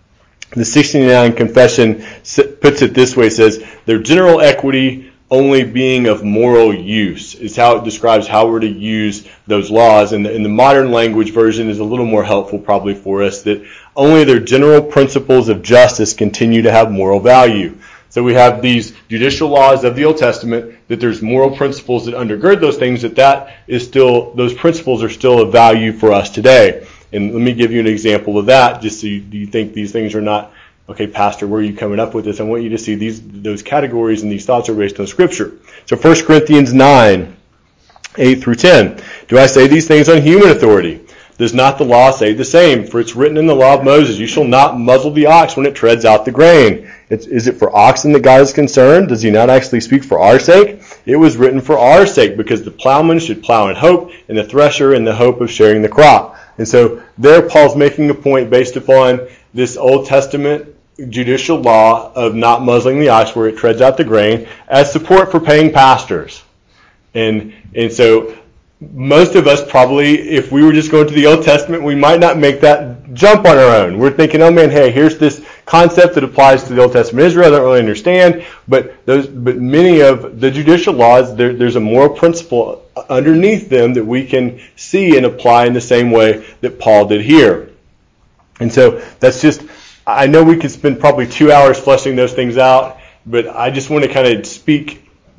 The sixty-nine Confession puts it this way: it says, "Their general equity only being of moral use," is how it describes how we're to use those laws. And the, and the modern language version is a little more helpful probably for us, that only their general principles of justice continue to have moral value. So we have these judicial laws of the Old Testament, that there's moral principles that undergird those things, that that is still, those principles are still of value for us today. And let me give you an example of that, just so you, you think these things are not, okay, Pastor, where are you coming up with this? I want you to see these those categories and these thoughts are based on Scripture. So First Corinthians nine, eight through ten. "Do I say these things on human authority? Does not the law say the same? For it's written in the law of Moses, you shall not muzzle the ox when it treads out the grain. It's, is it for oxen that God is concerned? Does he not actually speak for our sake? It was written for our sake, because the plowman should plow in hope, and the thresher in the hope of sharing the crop." And so there Paul's making a point based upon this Old Testament judicial law of not muzzling the ox where it treads out the grain as support for paying pastors. And and so most of us probably, if we were just going to the Old Testament, we might not make that jump on our own. We're thinking, oh man, hey, here's this concept that applies to the Old Testament Israel. I don't really understand. But those, but many of the judicial laws, there, there's a moral principle underneath them that we can see and apply in the same way that Paul did here. And so that's just, I know we could spend probably two hours fleshing those things out, but I just want to kind of speak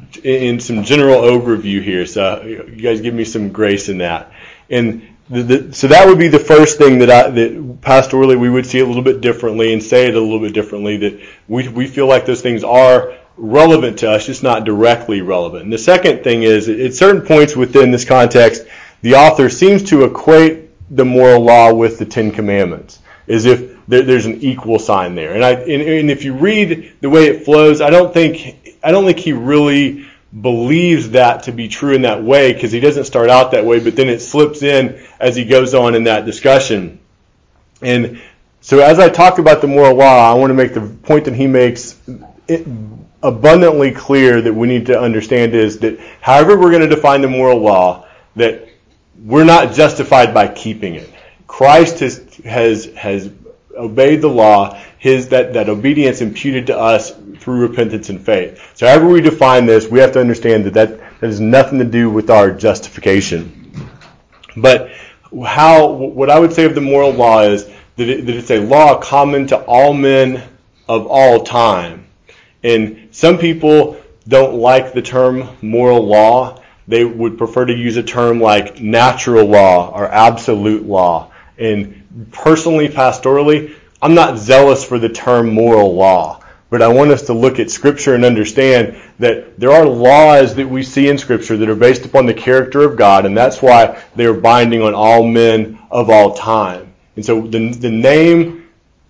in some general overview here. So you guys give me some grace in that. And the, the, so that would be the first thing that I, that pastorally we would see it a little bit differently and say it a little bit differently, that we we feel like those things are relevant to us, just not directly relevant. And the second thing is, at certain points within this context, the author seems to equate the moral law with the Ten Commandments, as if there, there's an equal sign there. And I and, and if you read the way it flows, I don't think I don't think he really believes that to be true in that way, because he doesn't start out that way, but then it slips in as he goes on in that discussion. And so as I talk about the moral law, I want to make the point that he makes it abundantly clear that we need to understand is that however we're going to define the moral law, that we're not justified by keeping it. Christ has has has obeyed the law, his that, that obedience imputed to us through repentance and faith. So however we define this, we have to understand that that, that has nothing to do with our justification. But how what I would say of the moral law is that, it, that it's a law common to all men of all time. And some people don't like the term moral law. They would prefer to use a term like natural law or absolute law. And personally, pastorally, I'm not zealous for the term moral law. But I want us to look at Scripture and understand that there are laws that we see in Scripture that are based upon the character of God, and that's why they are binding on all men of all time. And so the the name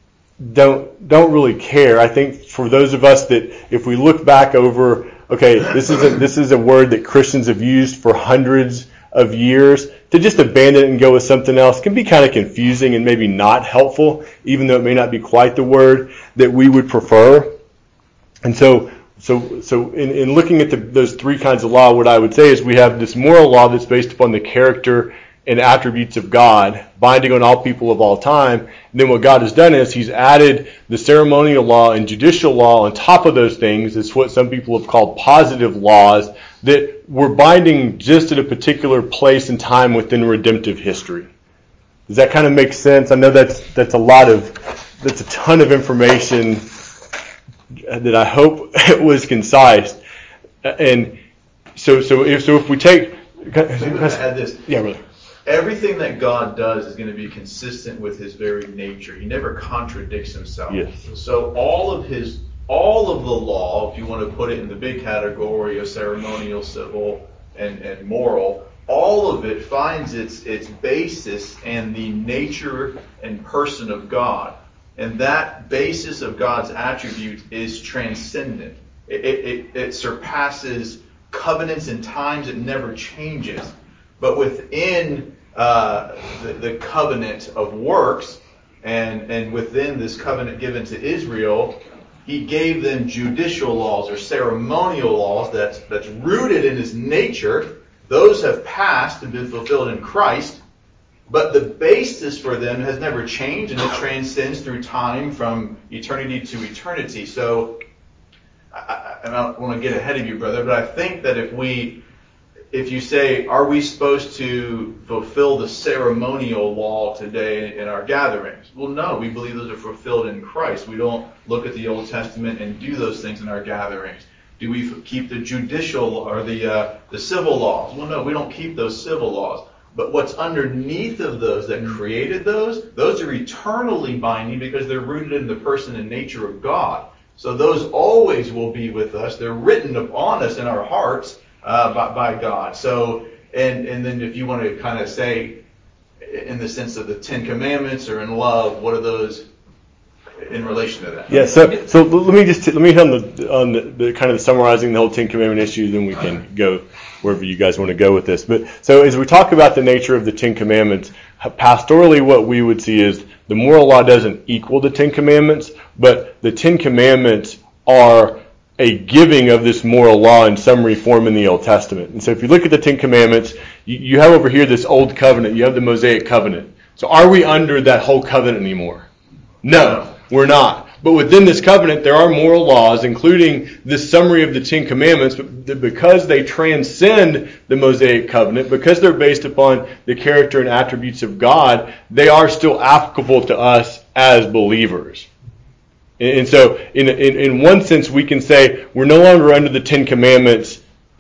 don't don't really care. I think for those of us that if we look back over, okay, this is a, this is a word that Christians have used for hundreds of years, to just abandon it and go with something else can be kind of confusing and maybe not helpful, even though it may not be quite the word that we would prefer. And so, so, so in, in looking at the, those three kinds of law, what I would say is we have this moral law that's based upon the character and attributes of God, binding on all people of all time. And then what God has done is He's added the ceremonial law and judicial law on top of those things. It's what some people have called positive laws that were binding just at a particular place and time within redemptive history. Does that kind of make sense? I know that's that's a lot of that's a ton of information that I hope was concise. And so so if so if we take so I'm going to add this. Yeah, really. Everything that God does is going to be consistent with His very nature. He never contradicts Himself. Yes. So all of His, all of the law, if you want to put it in the big category of ceremonial, civil, and, and moral, all of it finds its its basis in the nature and person of God. And that basis of God's attribute is transcendent. It, it, it surpasses covenants and times. It never changes. But within uh, the, the covenant of works, and, and within this covenant given to Israel, He gave them judicial laws or ceremonial laws that's, that's rooted in His nature. Those have passed and been fulfilled in Christ. But the basis for them has never changed, and it transcends through time from eternity to eternity. So, I, I don't want to get ahead of you, brother, but I think that if we... If you say, are we supposed to fulfill the ceremonial law today in our gatherings? Well, no, we believe those are fulfilled in Christ. We don't look at the Old Testament and do those things in our gatherings. Do we keep the judicial or the uh, the civil laws? Well, no, we don't keep those civil laws. But what's underneath of those that created those, those are eternally binding because they're rooted in the person and nature of God. So those always will be with us. They're written upon us in our hearts. Uh, by, by God. So, and and then if you want to kind of say, in the sense of the Ten Commandments or in love, what are those in relation to that? Yeah. So so let me just let me hit on the on the, the kind of summarizing the whole Ten Commandment issue. Then we can go wherever you guys want to go with this. But so as we talk about the nature of the Ten Commandments, pastorally, what we would see is the moral law doesn't equal the Ten Commandments, but the Ten Commandments are a giving of this moral law in summary form in the Old Testament. And so if you look at the Ten Commandments, you, you have over here this Old Covenant. You have the Mosaic Covenant. So are we under that whole covenant anymore? No, we're not. But within this covenant, there are moral laws, including this summary of the Ten Commandments, but because they transcend the Mosaic Covenant, because they're based upon the character and attributes of God, they are still applicable to us as believers. And so, in, in in one sense, we can say we're no longer under the Ten Commandments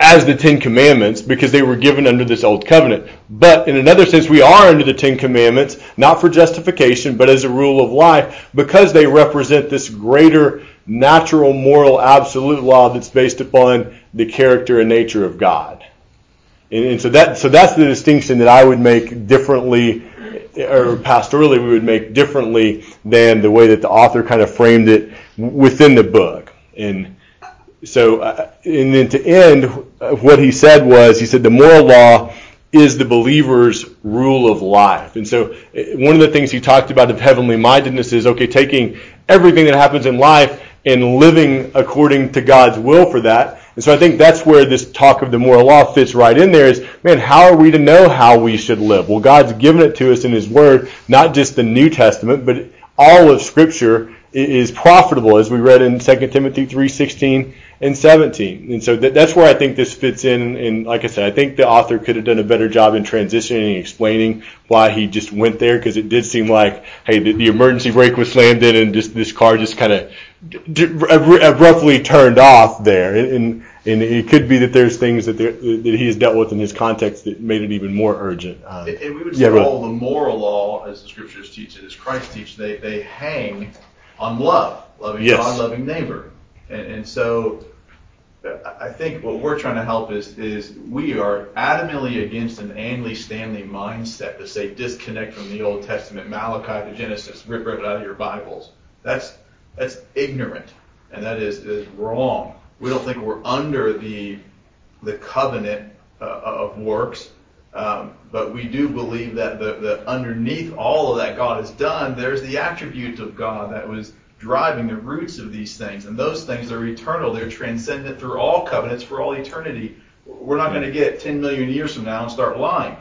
as the Ten Commandments because they were given under this old covenant. But in another sense, we are under the Ten Commandments, not for justification, but as a rule of life, because they represent this greater natural, moral, absolute law that's based upon the character and nature of God. And, and so that so that's the distinction that I would make differently, or pastorally we would make differently than the way that the author kind of framed it within the book. And so, uh, and then to end, what he said was, he said the moral law is the believer's rule of life. And so one of the things he talked about of heavenly mindedness is, okay, taking everything that happens in life and living according to God's will for that. And so I think that's where this talk of the moral law fits right in there is, man, how are we to know how we should live? Well, God's given it to us in His Word, not just the New Testament, but all of Scripture is profitable, as we read in Second Timothy three sixteen and seventeen. And so that, that's where I think this fits in. And like I said, I think the author could have done a better job in transitioning and explaining why he just went there, because it did seem like, hey, the, the emergency brake was slammed in and just this car just kind of d- d- abruptly turned off there. And, and, and it could be that there's things that, there, that he has dealt with in his context that made it even more urgent. Um, and, and we would yeah, say really. all the moral law, as the Scriptures teach it, as Christ teaches, they, they hang on love, loving yes. God, loving neighbor. And, and so I think what we're trying to help is is we are adamantly against an Andy Stanley mindset to say disconnect from the Old Testament, Malachi to Genesis, rip it out of your Bibles. That's that's ignorant, and that is, is wrong. We don't think we're under the the covenant uh, of works, um, but we do believe that the, the underneath all of that God has done, there's the attribute of God that was driving the roots of these things, and those things are eternal. They're transcendent through all covenants for all eternity. We're not going to get ten million years from now and start lying,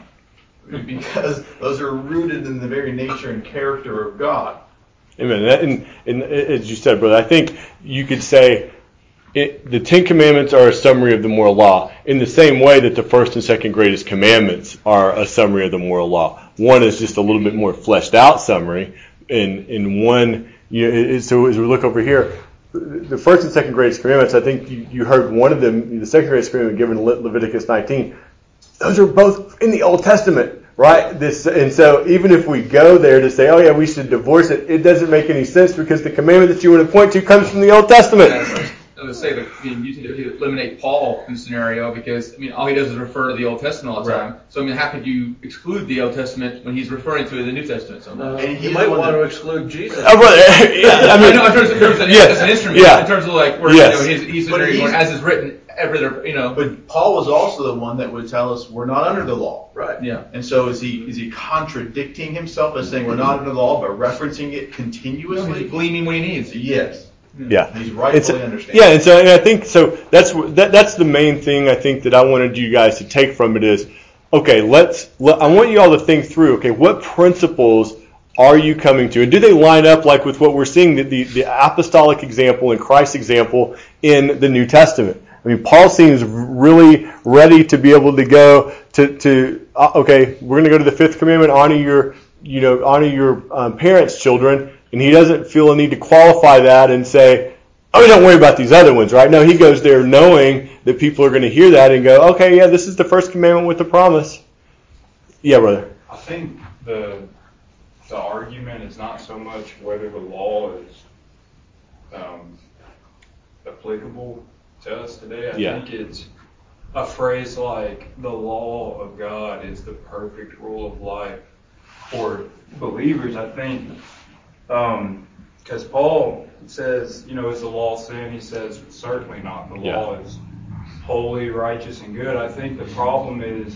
because those are rooted in the very nature and character of God. Amen. And, and, and as you said, brother, I think you could say it, the Ten Commandments are a summary of the moral law in the same way that the first and second greatest commandments are a summary of the moral law. One is just a little bit more fleshed out summary, and in one. You know, so as we look over here, the first and second greatest commandments, I think you, you heard one of them, the second greatest commandment given in Le- Leviticus nineteen. Those are both in the Old Testament, right? This, and so even if we go there to say, oh yeah, we should divorce it, it doesn't make any sense because the commandment that you want to point to comes from the Old Testament. Yeah, I was going to say, that, I mean, you could eliminate Paul in the scenario because, I mean, all he does is refer to the Old Testament all the time. Right. So, I mean, how could you exclude the Old Testament when he's referring to the New Testament so much? Uh, and you might want to exclude Jesus. Oh, well, yeah, I mean, no, in terms of, in terms of yes, as an instrument, yeah. in terms of like, where, yes. you know, he's, he's, he's going, as is written, every, you know. But Paul was also the one that would tell us we're not under the law. Right. Yeah. And so is he is he contradicting himself as saying we're not under the law, but referencing it continuously? He's gleaming when he needs. Yes. Yeah, he's rightfully it's, understanding. Yeah, and so and I think so. That's that, that's the main thing I think that I wanted you guys to take from it is, okay, let's. Let, I want you all to think through. Okay, what principles are you coming to, and do they line up like with what we're seeing the the, the apostolic example and Christ's example in the New Testament? I mean, Paul seems really ready to be able to go to to. Uh, okay, we're going to go to the fifth commandment: honor your you know honor your um, parents' children. And he doesn't feel a need to qualify that and say, oh, don't worry about these other ones, right? No, he goes there knowing that people are going to hear that and go, okay, yeah, this is the first commandment with the promise. Yeah, brother. I think the the argument is not so much whether the law is um, applicable to us today. I yeah. think it's a phrase like the law of God is the perfect rule of life for believers. I think because um, Paul says, you know, is the law sin? He says, certainly not. The yeah. law is holy, righteous, and good. I think the problem is,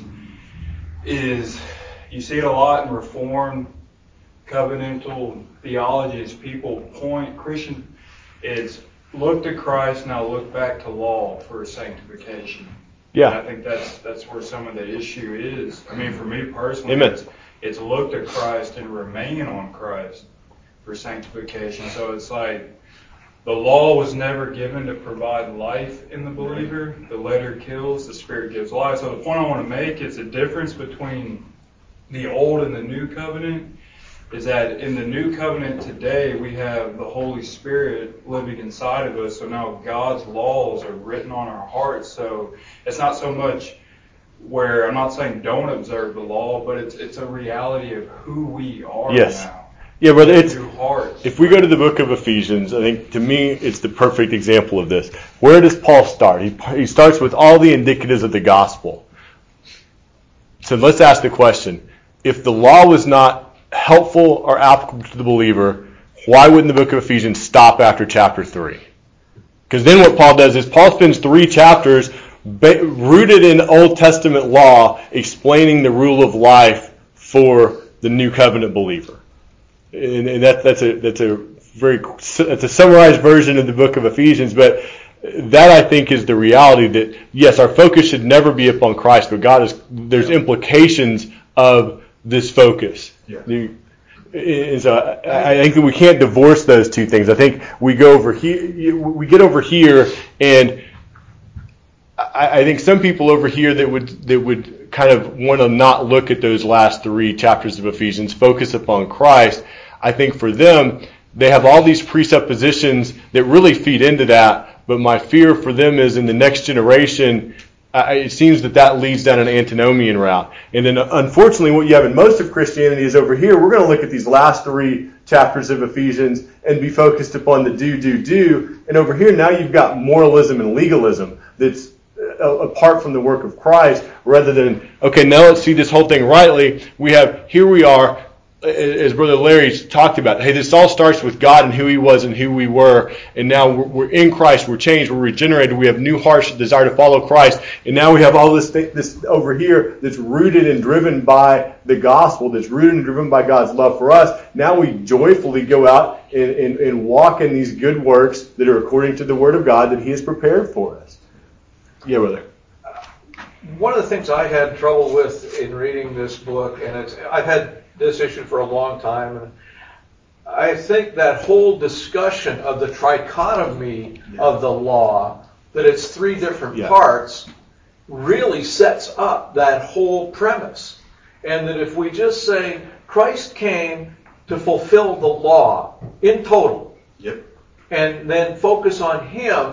is you see it a lot in Reformed covenantal theology as people point, Christian, it's look to Christ, now look back to law for sanctification. Yeah. And I think that's that's where some of the issue is. I mean, for me personally, Amen. It's, it's look to Christ and remain on Christ for sanctification. So it's like the law was never given to provide life in the believer. The letter kills, the Spirit gives life. So the point I want to make is a difference between the old and the new covenant is that in the new covenant today, we have the Holy Spirit living inside of us. So now God's laws are written on our hearts. So it's not so much where, I'm not saying don't observe the law, but it's it's a reality of who we are Yes. now. Yeah, brother, it's, Through hearts. if we go to the book of Ephesians, I think to me it's the perfect example of this. Where does Paul start? He, he starts with all the indicatives of the gospel. So let's ask the question, if the law was not helpful or applicable to the believer, why wouldn't the book of Ephesians stop after chapter three? Because then what Paul does is Paul spends three chapters ba- rooted in Old Testament law explaining the rule of life for the new covenant believer. And, and that, that's a that's a very that's a summarized version of the book of Ephesians, but that I think is the reality that yes, our focus should never be upon Christ, but God is there's implications of this focus. Yeah. The, and so I, I think that we can't divorce those two things. I think we go over here, we get over here, and I, I think some people over here that would that would kind of want to not look at those last three chapters of Ephesians, focus upon Christ. I think for them, they have all these presuppositions that really feed into that. But my fear for them is in the next generation, uh, it seems that that leads down an antinomian route. And then unfortunately what you have in most of Christianity is over here, we're going to look at these last three chapters of Ephesians and be focused upon the do, do, do. And over here now you've got moralism and legalism that's apart from the work of Christ, rather than, okay, now let's see this whole thing rightly. We have, here we are, as Brother Larry's talked about, hey, this all starts with God and who He was and who we were, and now we're, we're in Christ, we're changed, we're regenerated, we have new hearts that desire to follow Christ, and now we have all this thing, this over here that's rooted and driven by the gospel, that's rooted and driven by God's love for us. Now we joyfully go out and, and, and walk in these good works that are according to the Word of God that He has prepared for us. Yeah, brother. One of the things I had trouble with in reading this book, and it's, I've had this issue for a long time, and I think that whole discussion of the trichotomy yeah. of the law, that it's three different yeah. parts, really sets up that whole premise. And that if we just say Christ came to fulfill the law in total, yep. and then focus on Him,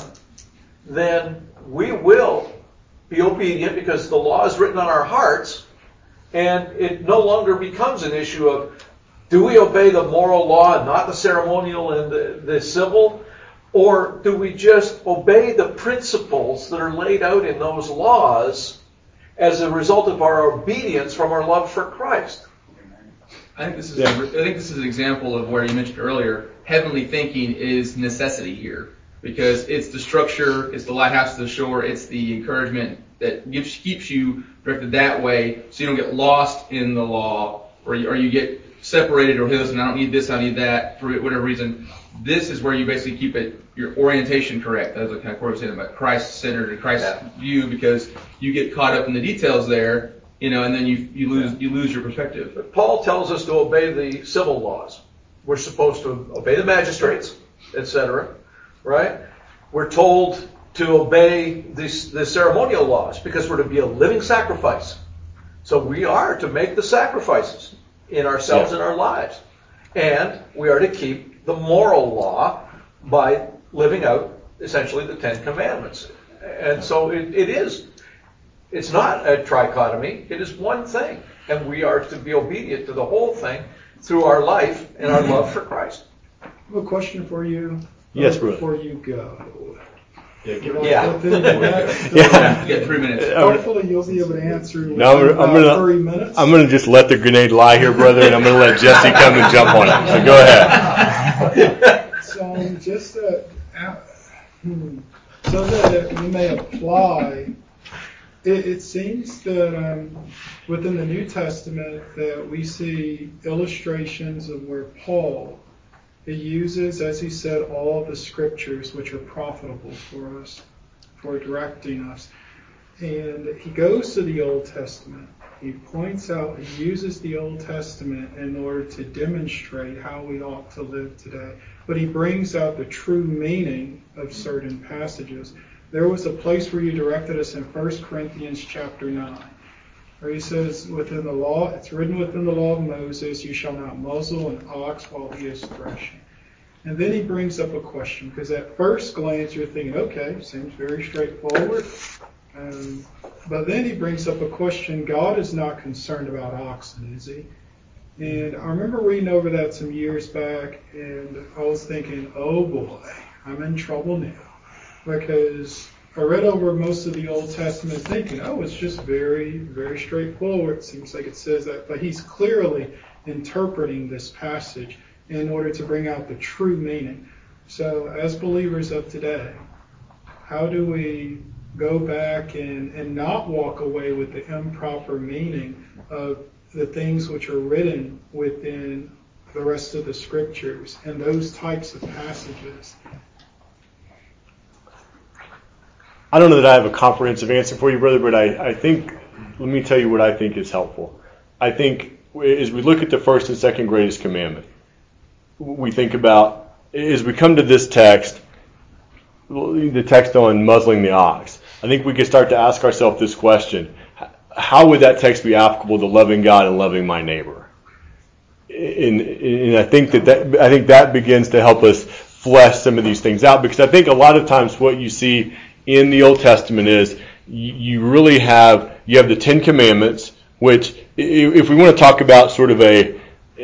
then we will be obedient because the law is written on our hearts, and it no longer becomes an issue of do we obey the moral law and not the ceremonial and the, the civil, or do we just obey the principles that are laid out in those laws as a result of our obedience from our love for Christ? I think this is yeah. a, I think this is an example of where you mentioned earlier, heavenly thinking is necessity here. Because it's the structure, it's the lighthouse to the shore, it's the encouragement that gives, keeps you directed that way, so you don't get lost in the law, or you, or you get separated, or hey, listen, I don't need this, I need that, for whatever reason. This is where you basically keep it, your orientation correct. That's what kind of Corey was saying about Christ-centered and Christ yeah. view, because you get caught up in the details there, you know, and then you you lose yeah. you lose your perspective. But Paul tells us to obey the civil laws. We're supposed to obey the magistrates, et cetera. Right? We're told to obey these, the ceremonial laws because we're to be a living sacrifice. So we are to make the sacrifices in ourselves yeah. and our lives. And we are to keep the moral law by living out essentially the Ten Commandments. And so it, it is. It's not a trichotomy. It is one thing. And we are to be obedient to the whole thing through our life and our love for Christ. I have a question for you. Yes, brother. Before you go. Yeah. Give it yeah. yeah. Get three minutes. Hopefully you'll be able to answer within no, I'm about gonna, three minutes. I'm going to just let the grenade lie here, brother, and I'm going to let Jesse come and jump on it. So go ahead. So um, just uh, hmm, so that you may apply, it, it seems that um, within the New Testament that we see illustrations of where Paul He uses, as he said, all the scriptures which are profitable for us, for directing us. And he goes to the Old Testament. He points out, he uses the Old Testament in order to demonstrate how we ought to live today. But he brings out the true meaning of certain passages. There was a place where you directed us in First Corinthians chapter nine. Where he says, within the law, it's written within the law of Moses, you shall not muzzle an ox while he is threshing. And then he brings up a question, because at first glance you're thinking, okay, seems very straightforward. Um, but then he brings up a question. God is not concerned about oxen, is he? And I remember reading over that some years back, and I was thinking, oh boy, I'm in trouble now. Because I read over most of the Old Testament thinking, oh, it's just very, very straightforward. It seems like it says that. But he's clearly interpreting this passage in order to bring out the true meaning. So as believers of today, how do we go back and, and not walk away with the improper meaning of the things which are written within the rest of the scriptures and those types of passages? I don't know that I have a comprehensive answer for you, brother, but I, I think, let me tell you what I think is helpful. I think as we look at the first and second greatest commandment, we think about, as we come to this text, the text on muzzling the ox, I think we can start to ask ourselves this question: how would that text be applicable to loving God and loving my neighbor? And, and I think that, that I think that begins to help us flesh some of these things out, because I think a lot of times what you see in the Old Testament is you really have you have the Ten Commandments, which, if we want to talk about sort of a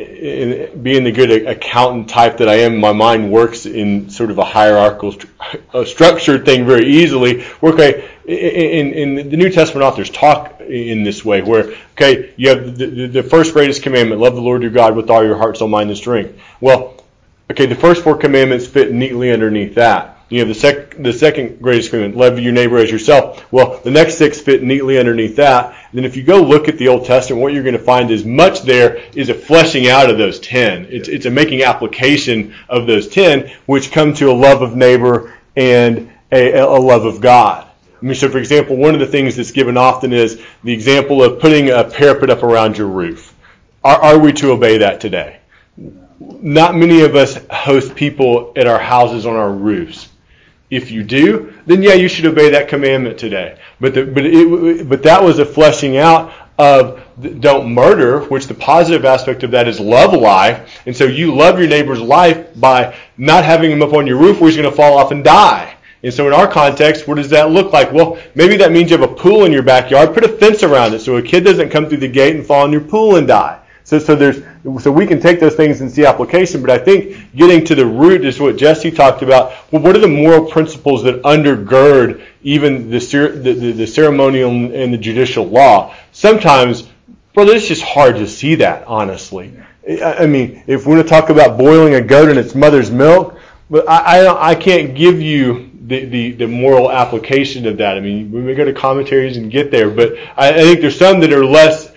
in being the good accountant type that I am, my mind works in sort of a hierarchical, a structured thing very easily. Okay, in, in the New Testament authors talk in this way, where, okay, you have the, the first greatest commandment, love the Lord your God with all your heart, soul, mind, and strength. Well, okay, the first four commandments fit neatly underneath that. You have the, sec- the second greatest commandment, love your neighbor as yourself. Well, the next six fit neatly underneath that. And then if you go look at the Old Testament, what you're going to find is much there is a fleshing out of those ten. It's, it's a making application of those ten, which come to a love of neighbor and a, a love of God. I mean, so for example, one of the things that's given often is the example of putting a parapet up around your roof. Are, are we to obey that today? Not many of us host people at our houses on our roofs. If you do, then yeah, you should obey that commandment today. But the, but it, but that was a fleshing out of don't murder, which the positive aspect of that is love life. And so you love your neighbor's life by not having him up on your roof where he's going to fall off and die. And so in our context, what does that look like? Well, maybe that means you have a pool in your backyard. Put a fence around it so a kid doesn't come through the gate and fall in your pool and die. So, so there's, so we can take those things and see application, but I think getting to the root is what Jesse talked about. Well, what are the moral principles that undergird even the, the, the, the ceremonial and the judicial law? Sometimes, brother, it's just hard to see that, honestly. I mean, if we're going to talk about boiling a goat in its mother's milk, but I, I, I can't give you the, the, the moral application of that. I mean, we may go to commentaries and get there, but I, I think there's some that are less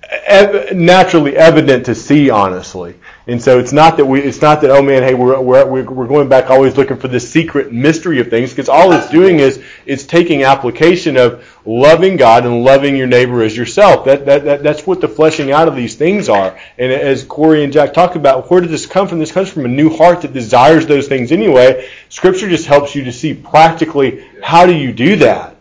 naturally evident to see, honestly. And so it's not that we, it's not that, oh man, hey, we're we're we're going back always looking for the secret mystery of things, because all it's doing is it's taking application of loving God and loving your neighbor as yourself. That that, that that's what the fleshing out of these things are. And as Corey and Jack talked about, where did this come from? This comes from a new heart that desires those things anyway. Scripture just helps you to see practically how do you do that.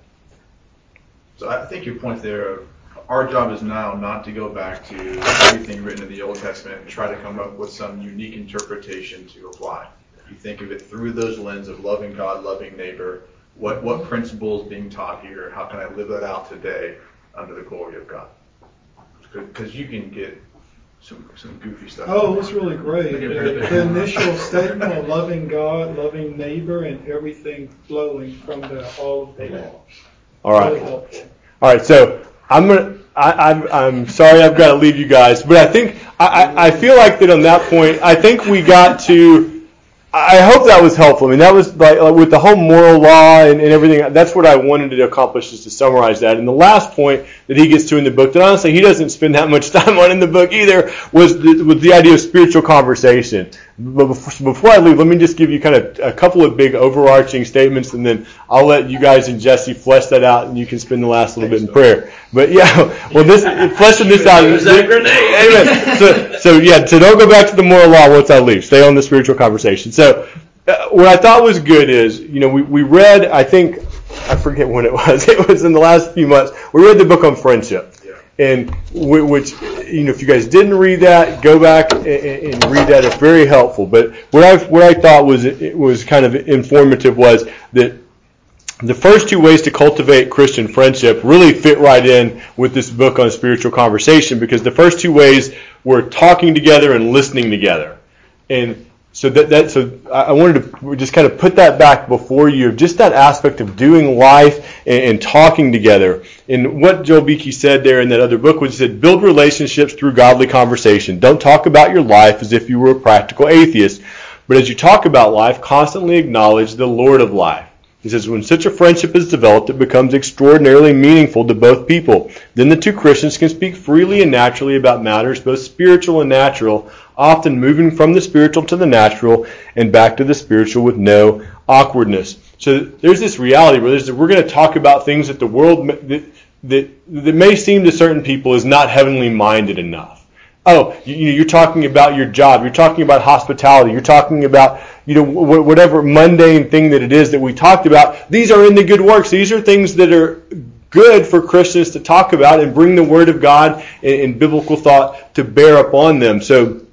So I think your point there. Our job is now not to go back to everything written in the Old Testament and try to come up with some unique interpretation to apply. You think of it through those lens of loving God, loving neighbor. What what principles being taught here? How can I live that out today under the glory of God? Because you can get some some goofy stuff. Oh, it was really great. The, the initial statement of loving God, loving neighbor, and everything flowing from the all of the law. All right. Really all right. So I'm gonna. I, I'm, I'm sorry I've got to leave you guys, but I think I, I feel like that on that point, I think we got to. I hope that was helpful. I mean, that was like with the whole moral law and, and everything. That's what I wanted to accomplish, is to summarize that. And the last point that he gets to in the book, that honestly he doesn't spend that much time on in the book either, was the, was the idea of spiritual conversation. But before, before I leave, let me just give you kind of a couple of big overarching statements, and then I'll let you guys and Jesse flesh that out, and you can spend the last little bit in prayer. But yeah, well, this fleshing this out. Use that grenade. Amen. So, so yeah, so don't go back to the moral law once I leave. Stay on the spiritual conversation. So uh, what I thought was good is, you know, we, we read, I think, I forget when it was. It was in the last few months. We read the book on friendship. Yeah. and which, you know, if you guys didn't read that, go back and, and read that. It's very helpful. But what I what I thought was it was kind of informative was that the first two ways to cultivate Christian friendship really fit right in with this book on spiritual conversation, because the first two ways were talking together and listening together. And so that, that so I wanted to just kind of put that back before you, just that aspect of doing life and, and talking together. And what Joel Beakey said there in that other book was, he said, build relationships through godly conversation. Don't talk about your life as if you were a practical atheist, but as you talk about life, constantly acknowledge the Lord of life. He says, when such a friendship is developed, it becomes extraordinarily meaningful to both people. Then the two Christians can speak freely and naturally about matters both spiritual and natural, often moving from the spiritual to the natural and back to the spiritual with no awkwardness. So there's this reality where there's, we're going to talk about things that the world, that, that, that may seem to certain people is not heavenly minded enough. Oh, you, you're talking about your job. You're talking about hospitality. You're talking about, you know, whatever mundane thing that it is that we talked about. These are in the good works. These are things that are good for Christians to talk about and bring the Word of God and, and biblical thought to bear upon them. So,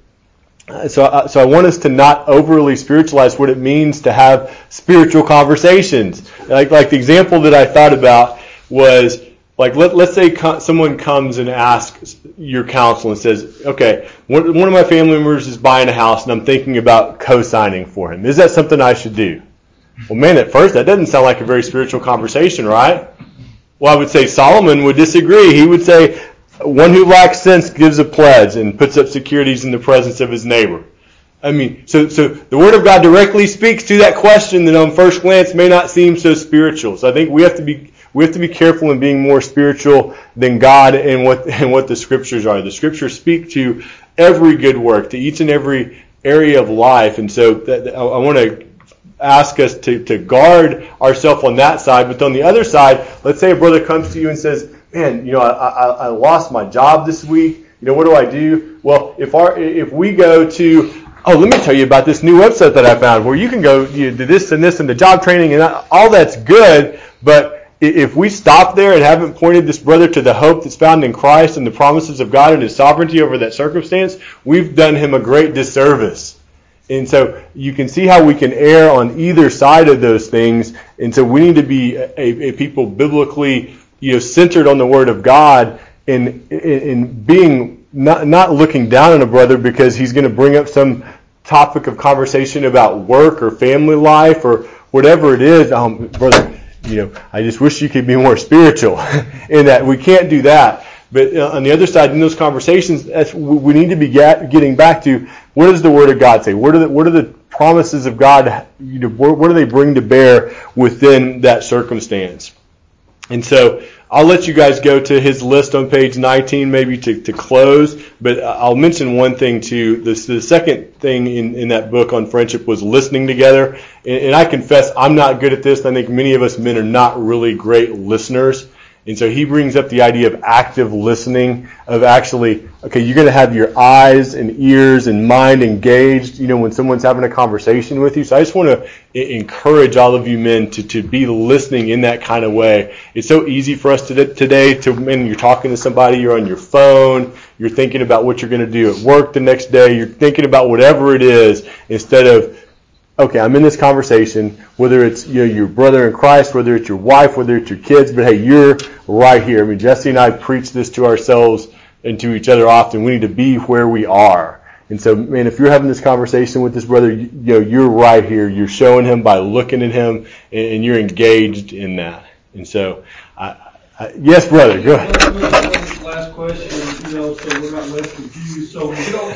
so, so I want us to not overly spiritualize what it means to have spiritual conversations. Like, like the example that I thought about was, like, let, let's say co- someone comes and asks your counsel and says, okay, one, one of my family members is buying a house and I'm thinking about co-signing for him. Is that something I should do? Well, man, at first that doesn't sound like a very spiritual conversation, right? Well, I would say Solomon would disagree. He would say, one who lacks sense gives a pledge and puts up securities in the presence of his neighbor. I mean, so so the Word of God directly speaks to that question that on first glance may not seem so spiritual. So I think we have to be we have to be careful in being more spiritual than God and what and what the Scriptures are. The Scriptures speak to every good work, to each and every area of life, and so that, I, I want to ask us to, to guard ourselves on that side. But on the other side, let's say a brother comes to you and says, man, you know, I, I, I lost my job this week. You know, what do I do? Well, if our if we go to, oh, let me tell you about this new website that I found where you can go you do this and this and the job training and all that's good. But if we stop there and haven't pointed this brother to the hope that's found in Christ and the promises of God and His sovereignty over that circumstance, we've done him a great disservice. And so you can see how we can err on either side of those things. And so we need to be a, a people biblically, you know, centered on the Word of God and in being not not looking down on a brother because he's going to bring up some topic of conversation about work or family life or whatever it is. Um, brother, you know, I just wish you could be more spiritual in that. We can't do that. But on the other side, in those conversations, that's, we need to be get, getting back to what does the Word of God say? What are the, what are the promises of God? You know, what, what do they bring to bear within that circumstance? And so I'll let you guys go to his list on page nineteen maybe to, to close. But I'll mention one thing too. The, the second thing in, in that book on friendship was listening together. And, and I confess I'm not good at this. I think many of us men are not really great listeners. And so he brings up the idea of active listening, of actually, okay, you're going to have your eyes and ears and mind engaged, you know, when someone's having a conversation with you. So I just want to encourage all of you men to, to be listening in that kind of way. It's so easy for us to, today to, when you're talking to somebody, you're on your phone, you're thinking about what you're going to do at work the next day, you're thinking about whatever it is, instead of, okay, I'm in this conversation, whether it's, you know, your brother in Christ, whether it's your wife, whether it's your kids, but hey, you're right here. I mean, Jesse and I preach this to ourselves and to each other often. We need to be where we are. And so, man, if you're having this conversation with this brother, you, you know, you're right here. You're showing him by looking at him, and, and you're engaged in that. And so, I, I, yes, brother, go ahead. Last question, you know, so we're not left confused. So, you don't,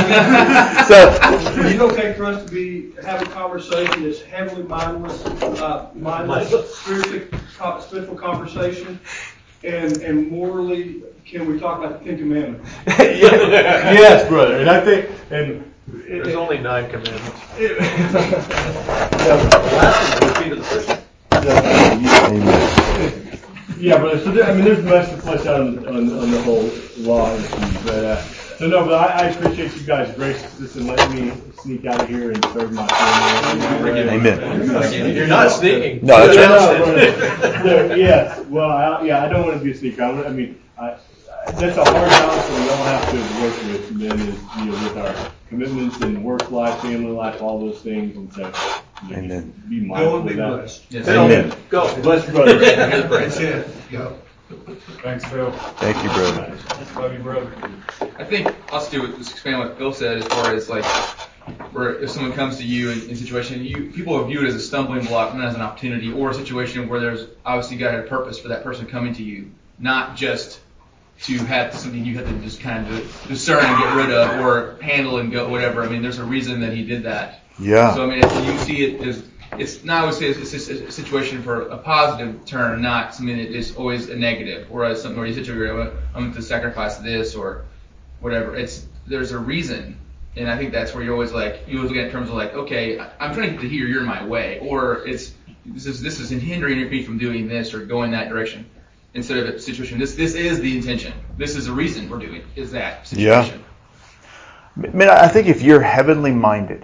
so, is it okay for us to be having a conversation that's heavily mindless, uh, mindless, spiritual, spiritual conversation, and and morally, can we talk about the Ten Commandments? Yes, brother, and I think, and there's it, only nine commandments. It, the last one would be to the first one. Amen. Yeah, brother. So there, I mean, there's much to flesh out on, on, on the whole law issue, but uh, so no, but I, I appreciate you guys' graciousness and letting me sneak out of here and serve my family. Amen. You're not sneaking. No, that's right. No, no, yes. Well, I, yeah, I don't want to be a sneaker. I, want, I mean, I, that's a hard balance that we all have to work with, and then is, you know, with our commitments in work life, family life, all those things, and so you know, Amen. be mindful Go and be of that. blessed. Yes. Amen. Go. Bless you, brother. That's it. Go. Thanks, Phil. Thank you, brother. Love you, brother. I think also to just expand what Phil said as far as like where if someone comes to you in, in a situation, you people will view it as a stumbling block, not as an opportunity, or a situation where there's obviously God had a purpose for that person coming to you, not just to have something you have to just kind of discern and get rid of or handle and go whatever. I mean, there's a reason that he did that. Yeah. So I mean, if you see it as it's not always say it's, it's a situation for a positive turn, not something that is always a negative, whereas something where you situation where I'm going to sacrifice this or whatever. It's there's a reason. And I think that's where you're always like, you always look at it in terms of like, okay, I'm trying to get to here, you're in my way. Or it's, this is this is hindering me from doing this or going that direction. Instead of a situation, this this is the intention. This is the reason we're doing, is that situation. Yeah. I mean, I think if you're heavenly minded,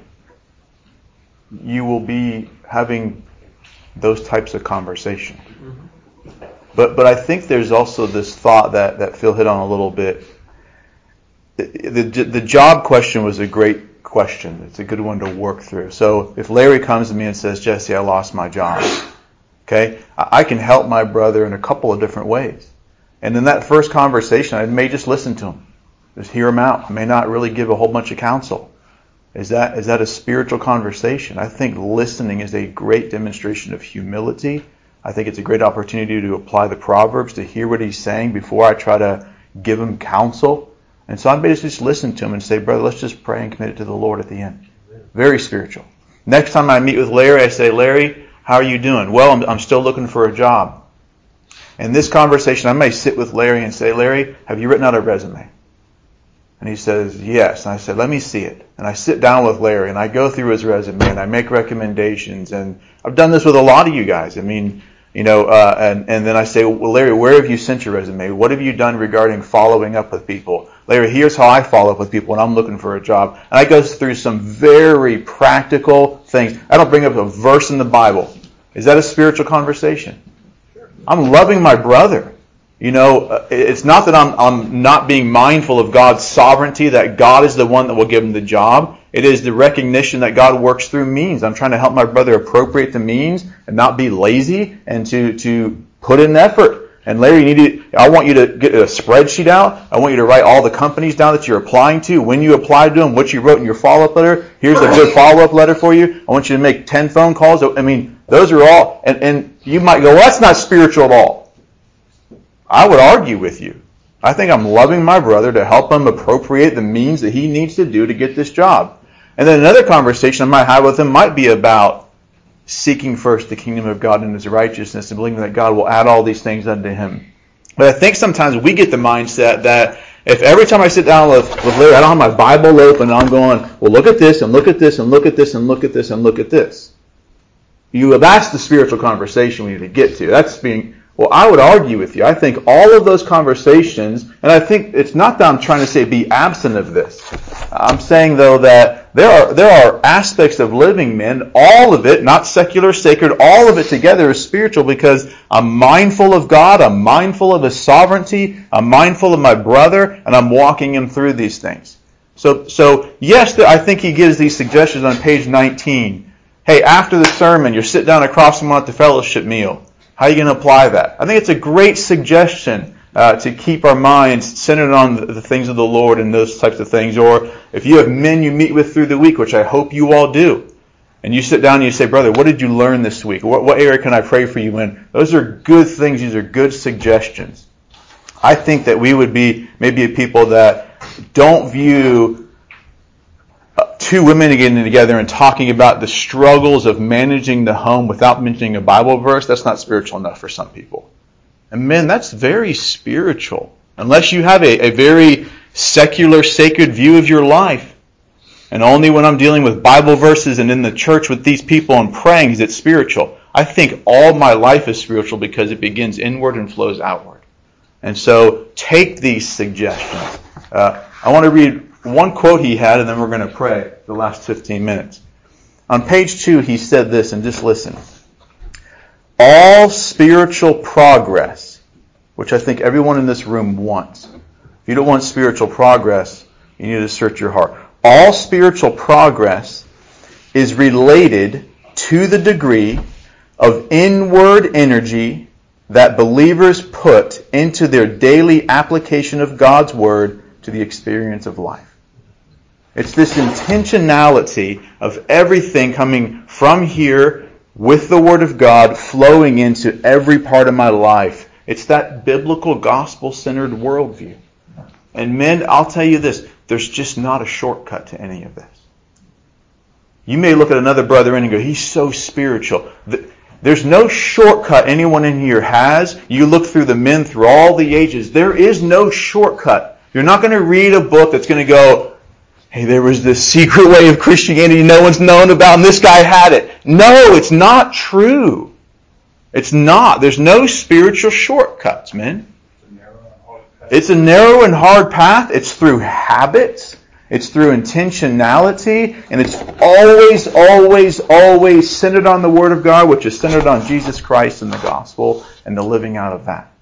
you will be having those types of conversations. But but I think there's also this thought that, that Phil hit on a little bit. The, the the job question was a great question. It's a good one to work through. So if Larry comes to me and says, Jesse, I lost my job, okay, I can help my brother in a couple of different ways. And in that first conversation, I may just listen to him, just hear him out. I may not really give a whole bunch of counsel. Is that is that a spiritual conversation? I think listening is a great demonstration of humility. I think it's a great opportunity to apply the Proverbs, to hear what he's saying before I try to give him counsel. And so I may just listen to him and say, brother, let's just pray and commit it to the Lord at the end. Very spiritual. Next time I meet with Larry, I say, Larry, how are you doing? Well, I'm, I'm still looking for a job. In this conversation, I may sit with Larry and say, Larry, have you written out a resume? And he says, yes. And I said, let me see it. And I sit down with Larry and I go through his resume and I make recommendations. And I've done this with a lot of you guys. I mean, you know, uh, and, and then I say, well, Larry, where have you sent your resume? What have you done regarding following up with people? Larry, here's how I follow up with people when I'm looking for a job. And I go through some very practical things. I don't bring up a verse in the Bible. Is that a spiritual conversation? I'm loving my brother. You know, it's not that I'm, I'm not being mindful of God's sovereignty, that God is the one that will give him the job. It is the recognition that God works through means. I'm trying to help my brother appropriate the means and not be lazy and to, to put in effort. And Larry, you need to, I want you to get a spreadsheet out. I want you to write all the companies down that you're applying to, when you applied to them, what you wrote in your follow-up letter. Here's a good follow-up letter for you. I want you to make ten phone calls. I mean, those are all, and, and you might go, well, that's not spiritual at all. I would argue with you. I think I'm loving my brother to help him appropriate the means that he needs to do to get this job. And then another conversation I might have with him might be about seeking first the kingdom of God and his righteousness and believing that God will add all these things unto him. But I think sometimes we get the mindset that if every time I sit down with, with Larry, I don't have my Bible open and I'm going, well, look at this and look at this and look at this and look at this and look at this. You, that's the spiritual conversation we need to get to. That's being, well, I would argue with you. I think all of those conversations, and I think it's not that I'm trying to say be absent of this. I'm saying, though, that there are there are aspects of living, men, all of it, not secular, sacred, all of it together is spiritual because I'm mindful of God, I'm mindful of His sovereignty, I'm mindful of my brother, and I'm walking him through these things. So, so yes, I think he gives these suggestions on page nineteen. Hey, after the sermon, you're sitting down across from him at the fellowship meal. How are you going to apply that? I think it's a great suggestion uh, to keep our minds centered on the, the things of the Lord and those types of things. Or if you have men you meet with through the week, which I hope you all do, and you sit down and you say, brother, what did you learn this week? What, what area can I pray for you in? Those are good things. These are good suggestions. I think that we would be maybe a people that don't view two women getting together and talking about the struggles of managing the home without mentioning a Bible verse. That's not spiritual enough for some people. And men, that's very spiritual. Unless you have a, a very secular, sacred view of your life. And only when I'm dealing with Bible verses and in the church with these people and praying is it spiritual. I think all my life is spiritual because it begins inward and flows outward. And so take these suggestions. Uh, I want to read one quote he had, and then we're going to pray the last fifteen minutes. On page two, he said this, and just listen. All spiritual progress, which I think everyone in this room wants, If you don't want spiritual progress, you need to search your heart. All spiritual progress is related to the degree of inward energy that believers put into their daily application of God's Word to the experience of life. It's this intentionality of everything coming from here with the Word of God flowing into every part of my life. It's that biblical, gospel-centered worldview. And men, I'll tell you this, there's just not a shortcut to any of this. You may look at another brother and go, he's so spiritual. There's no shortcut anyone in here has. You look through the men through all the ages. There is no shortcut. You're not going to read a book that's going to go, hey, there was this secret way of Christianity no one's known about, and this guy had it. No, it's not true. It's not. There's no spiritual shortcuts, men. It's a narrow and hard path. It's through habits. It's through intentionality. And it's always, always, always centered on the Word of God, which is centered on Jesus Christ and the gospel and the living out of that.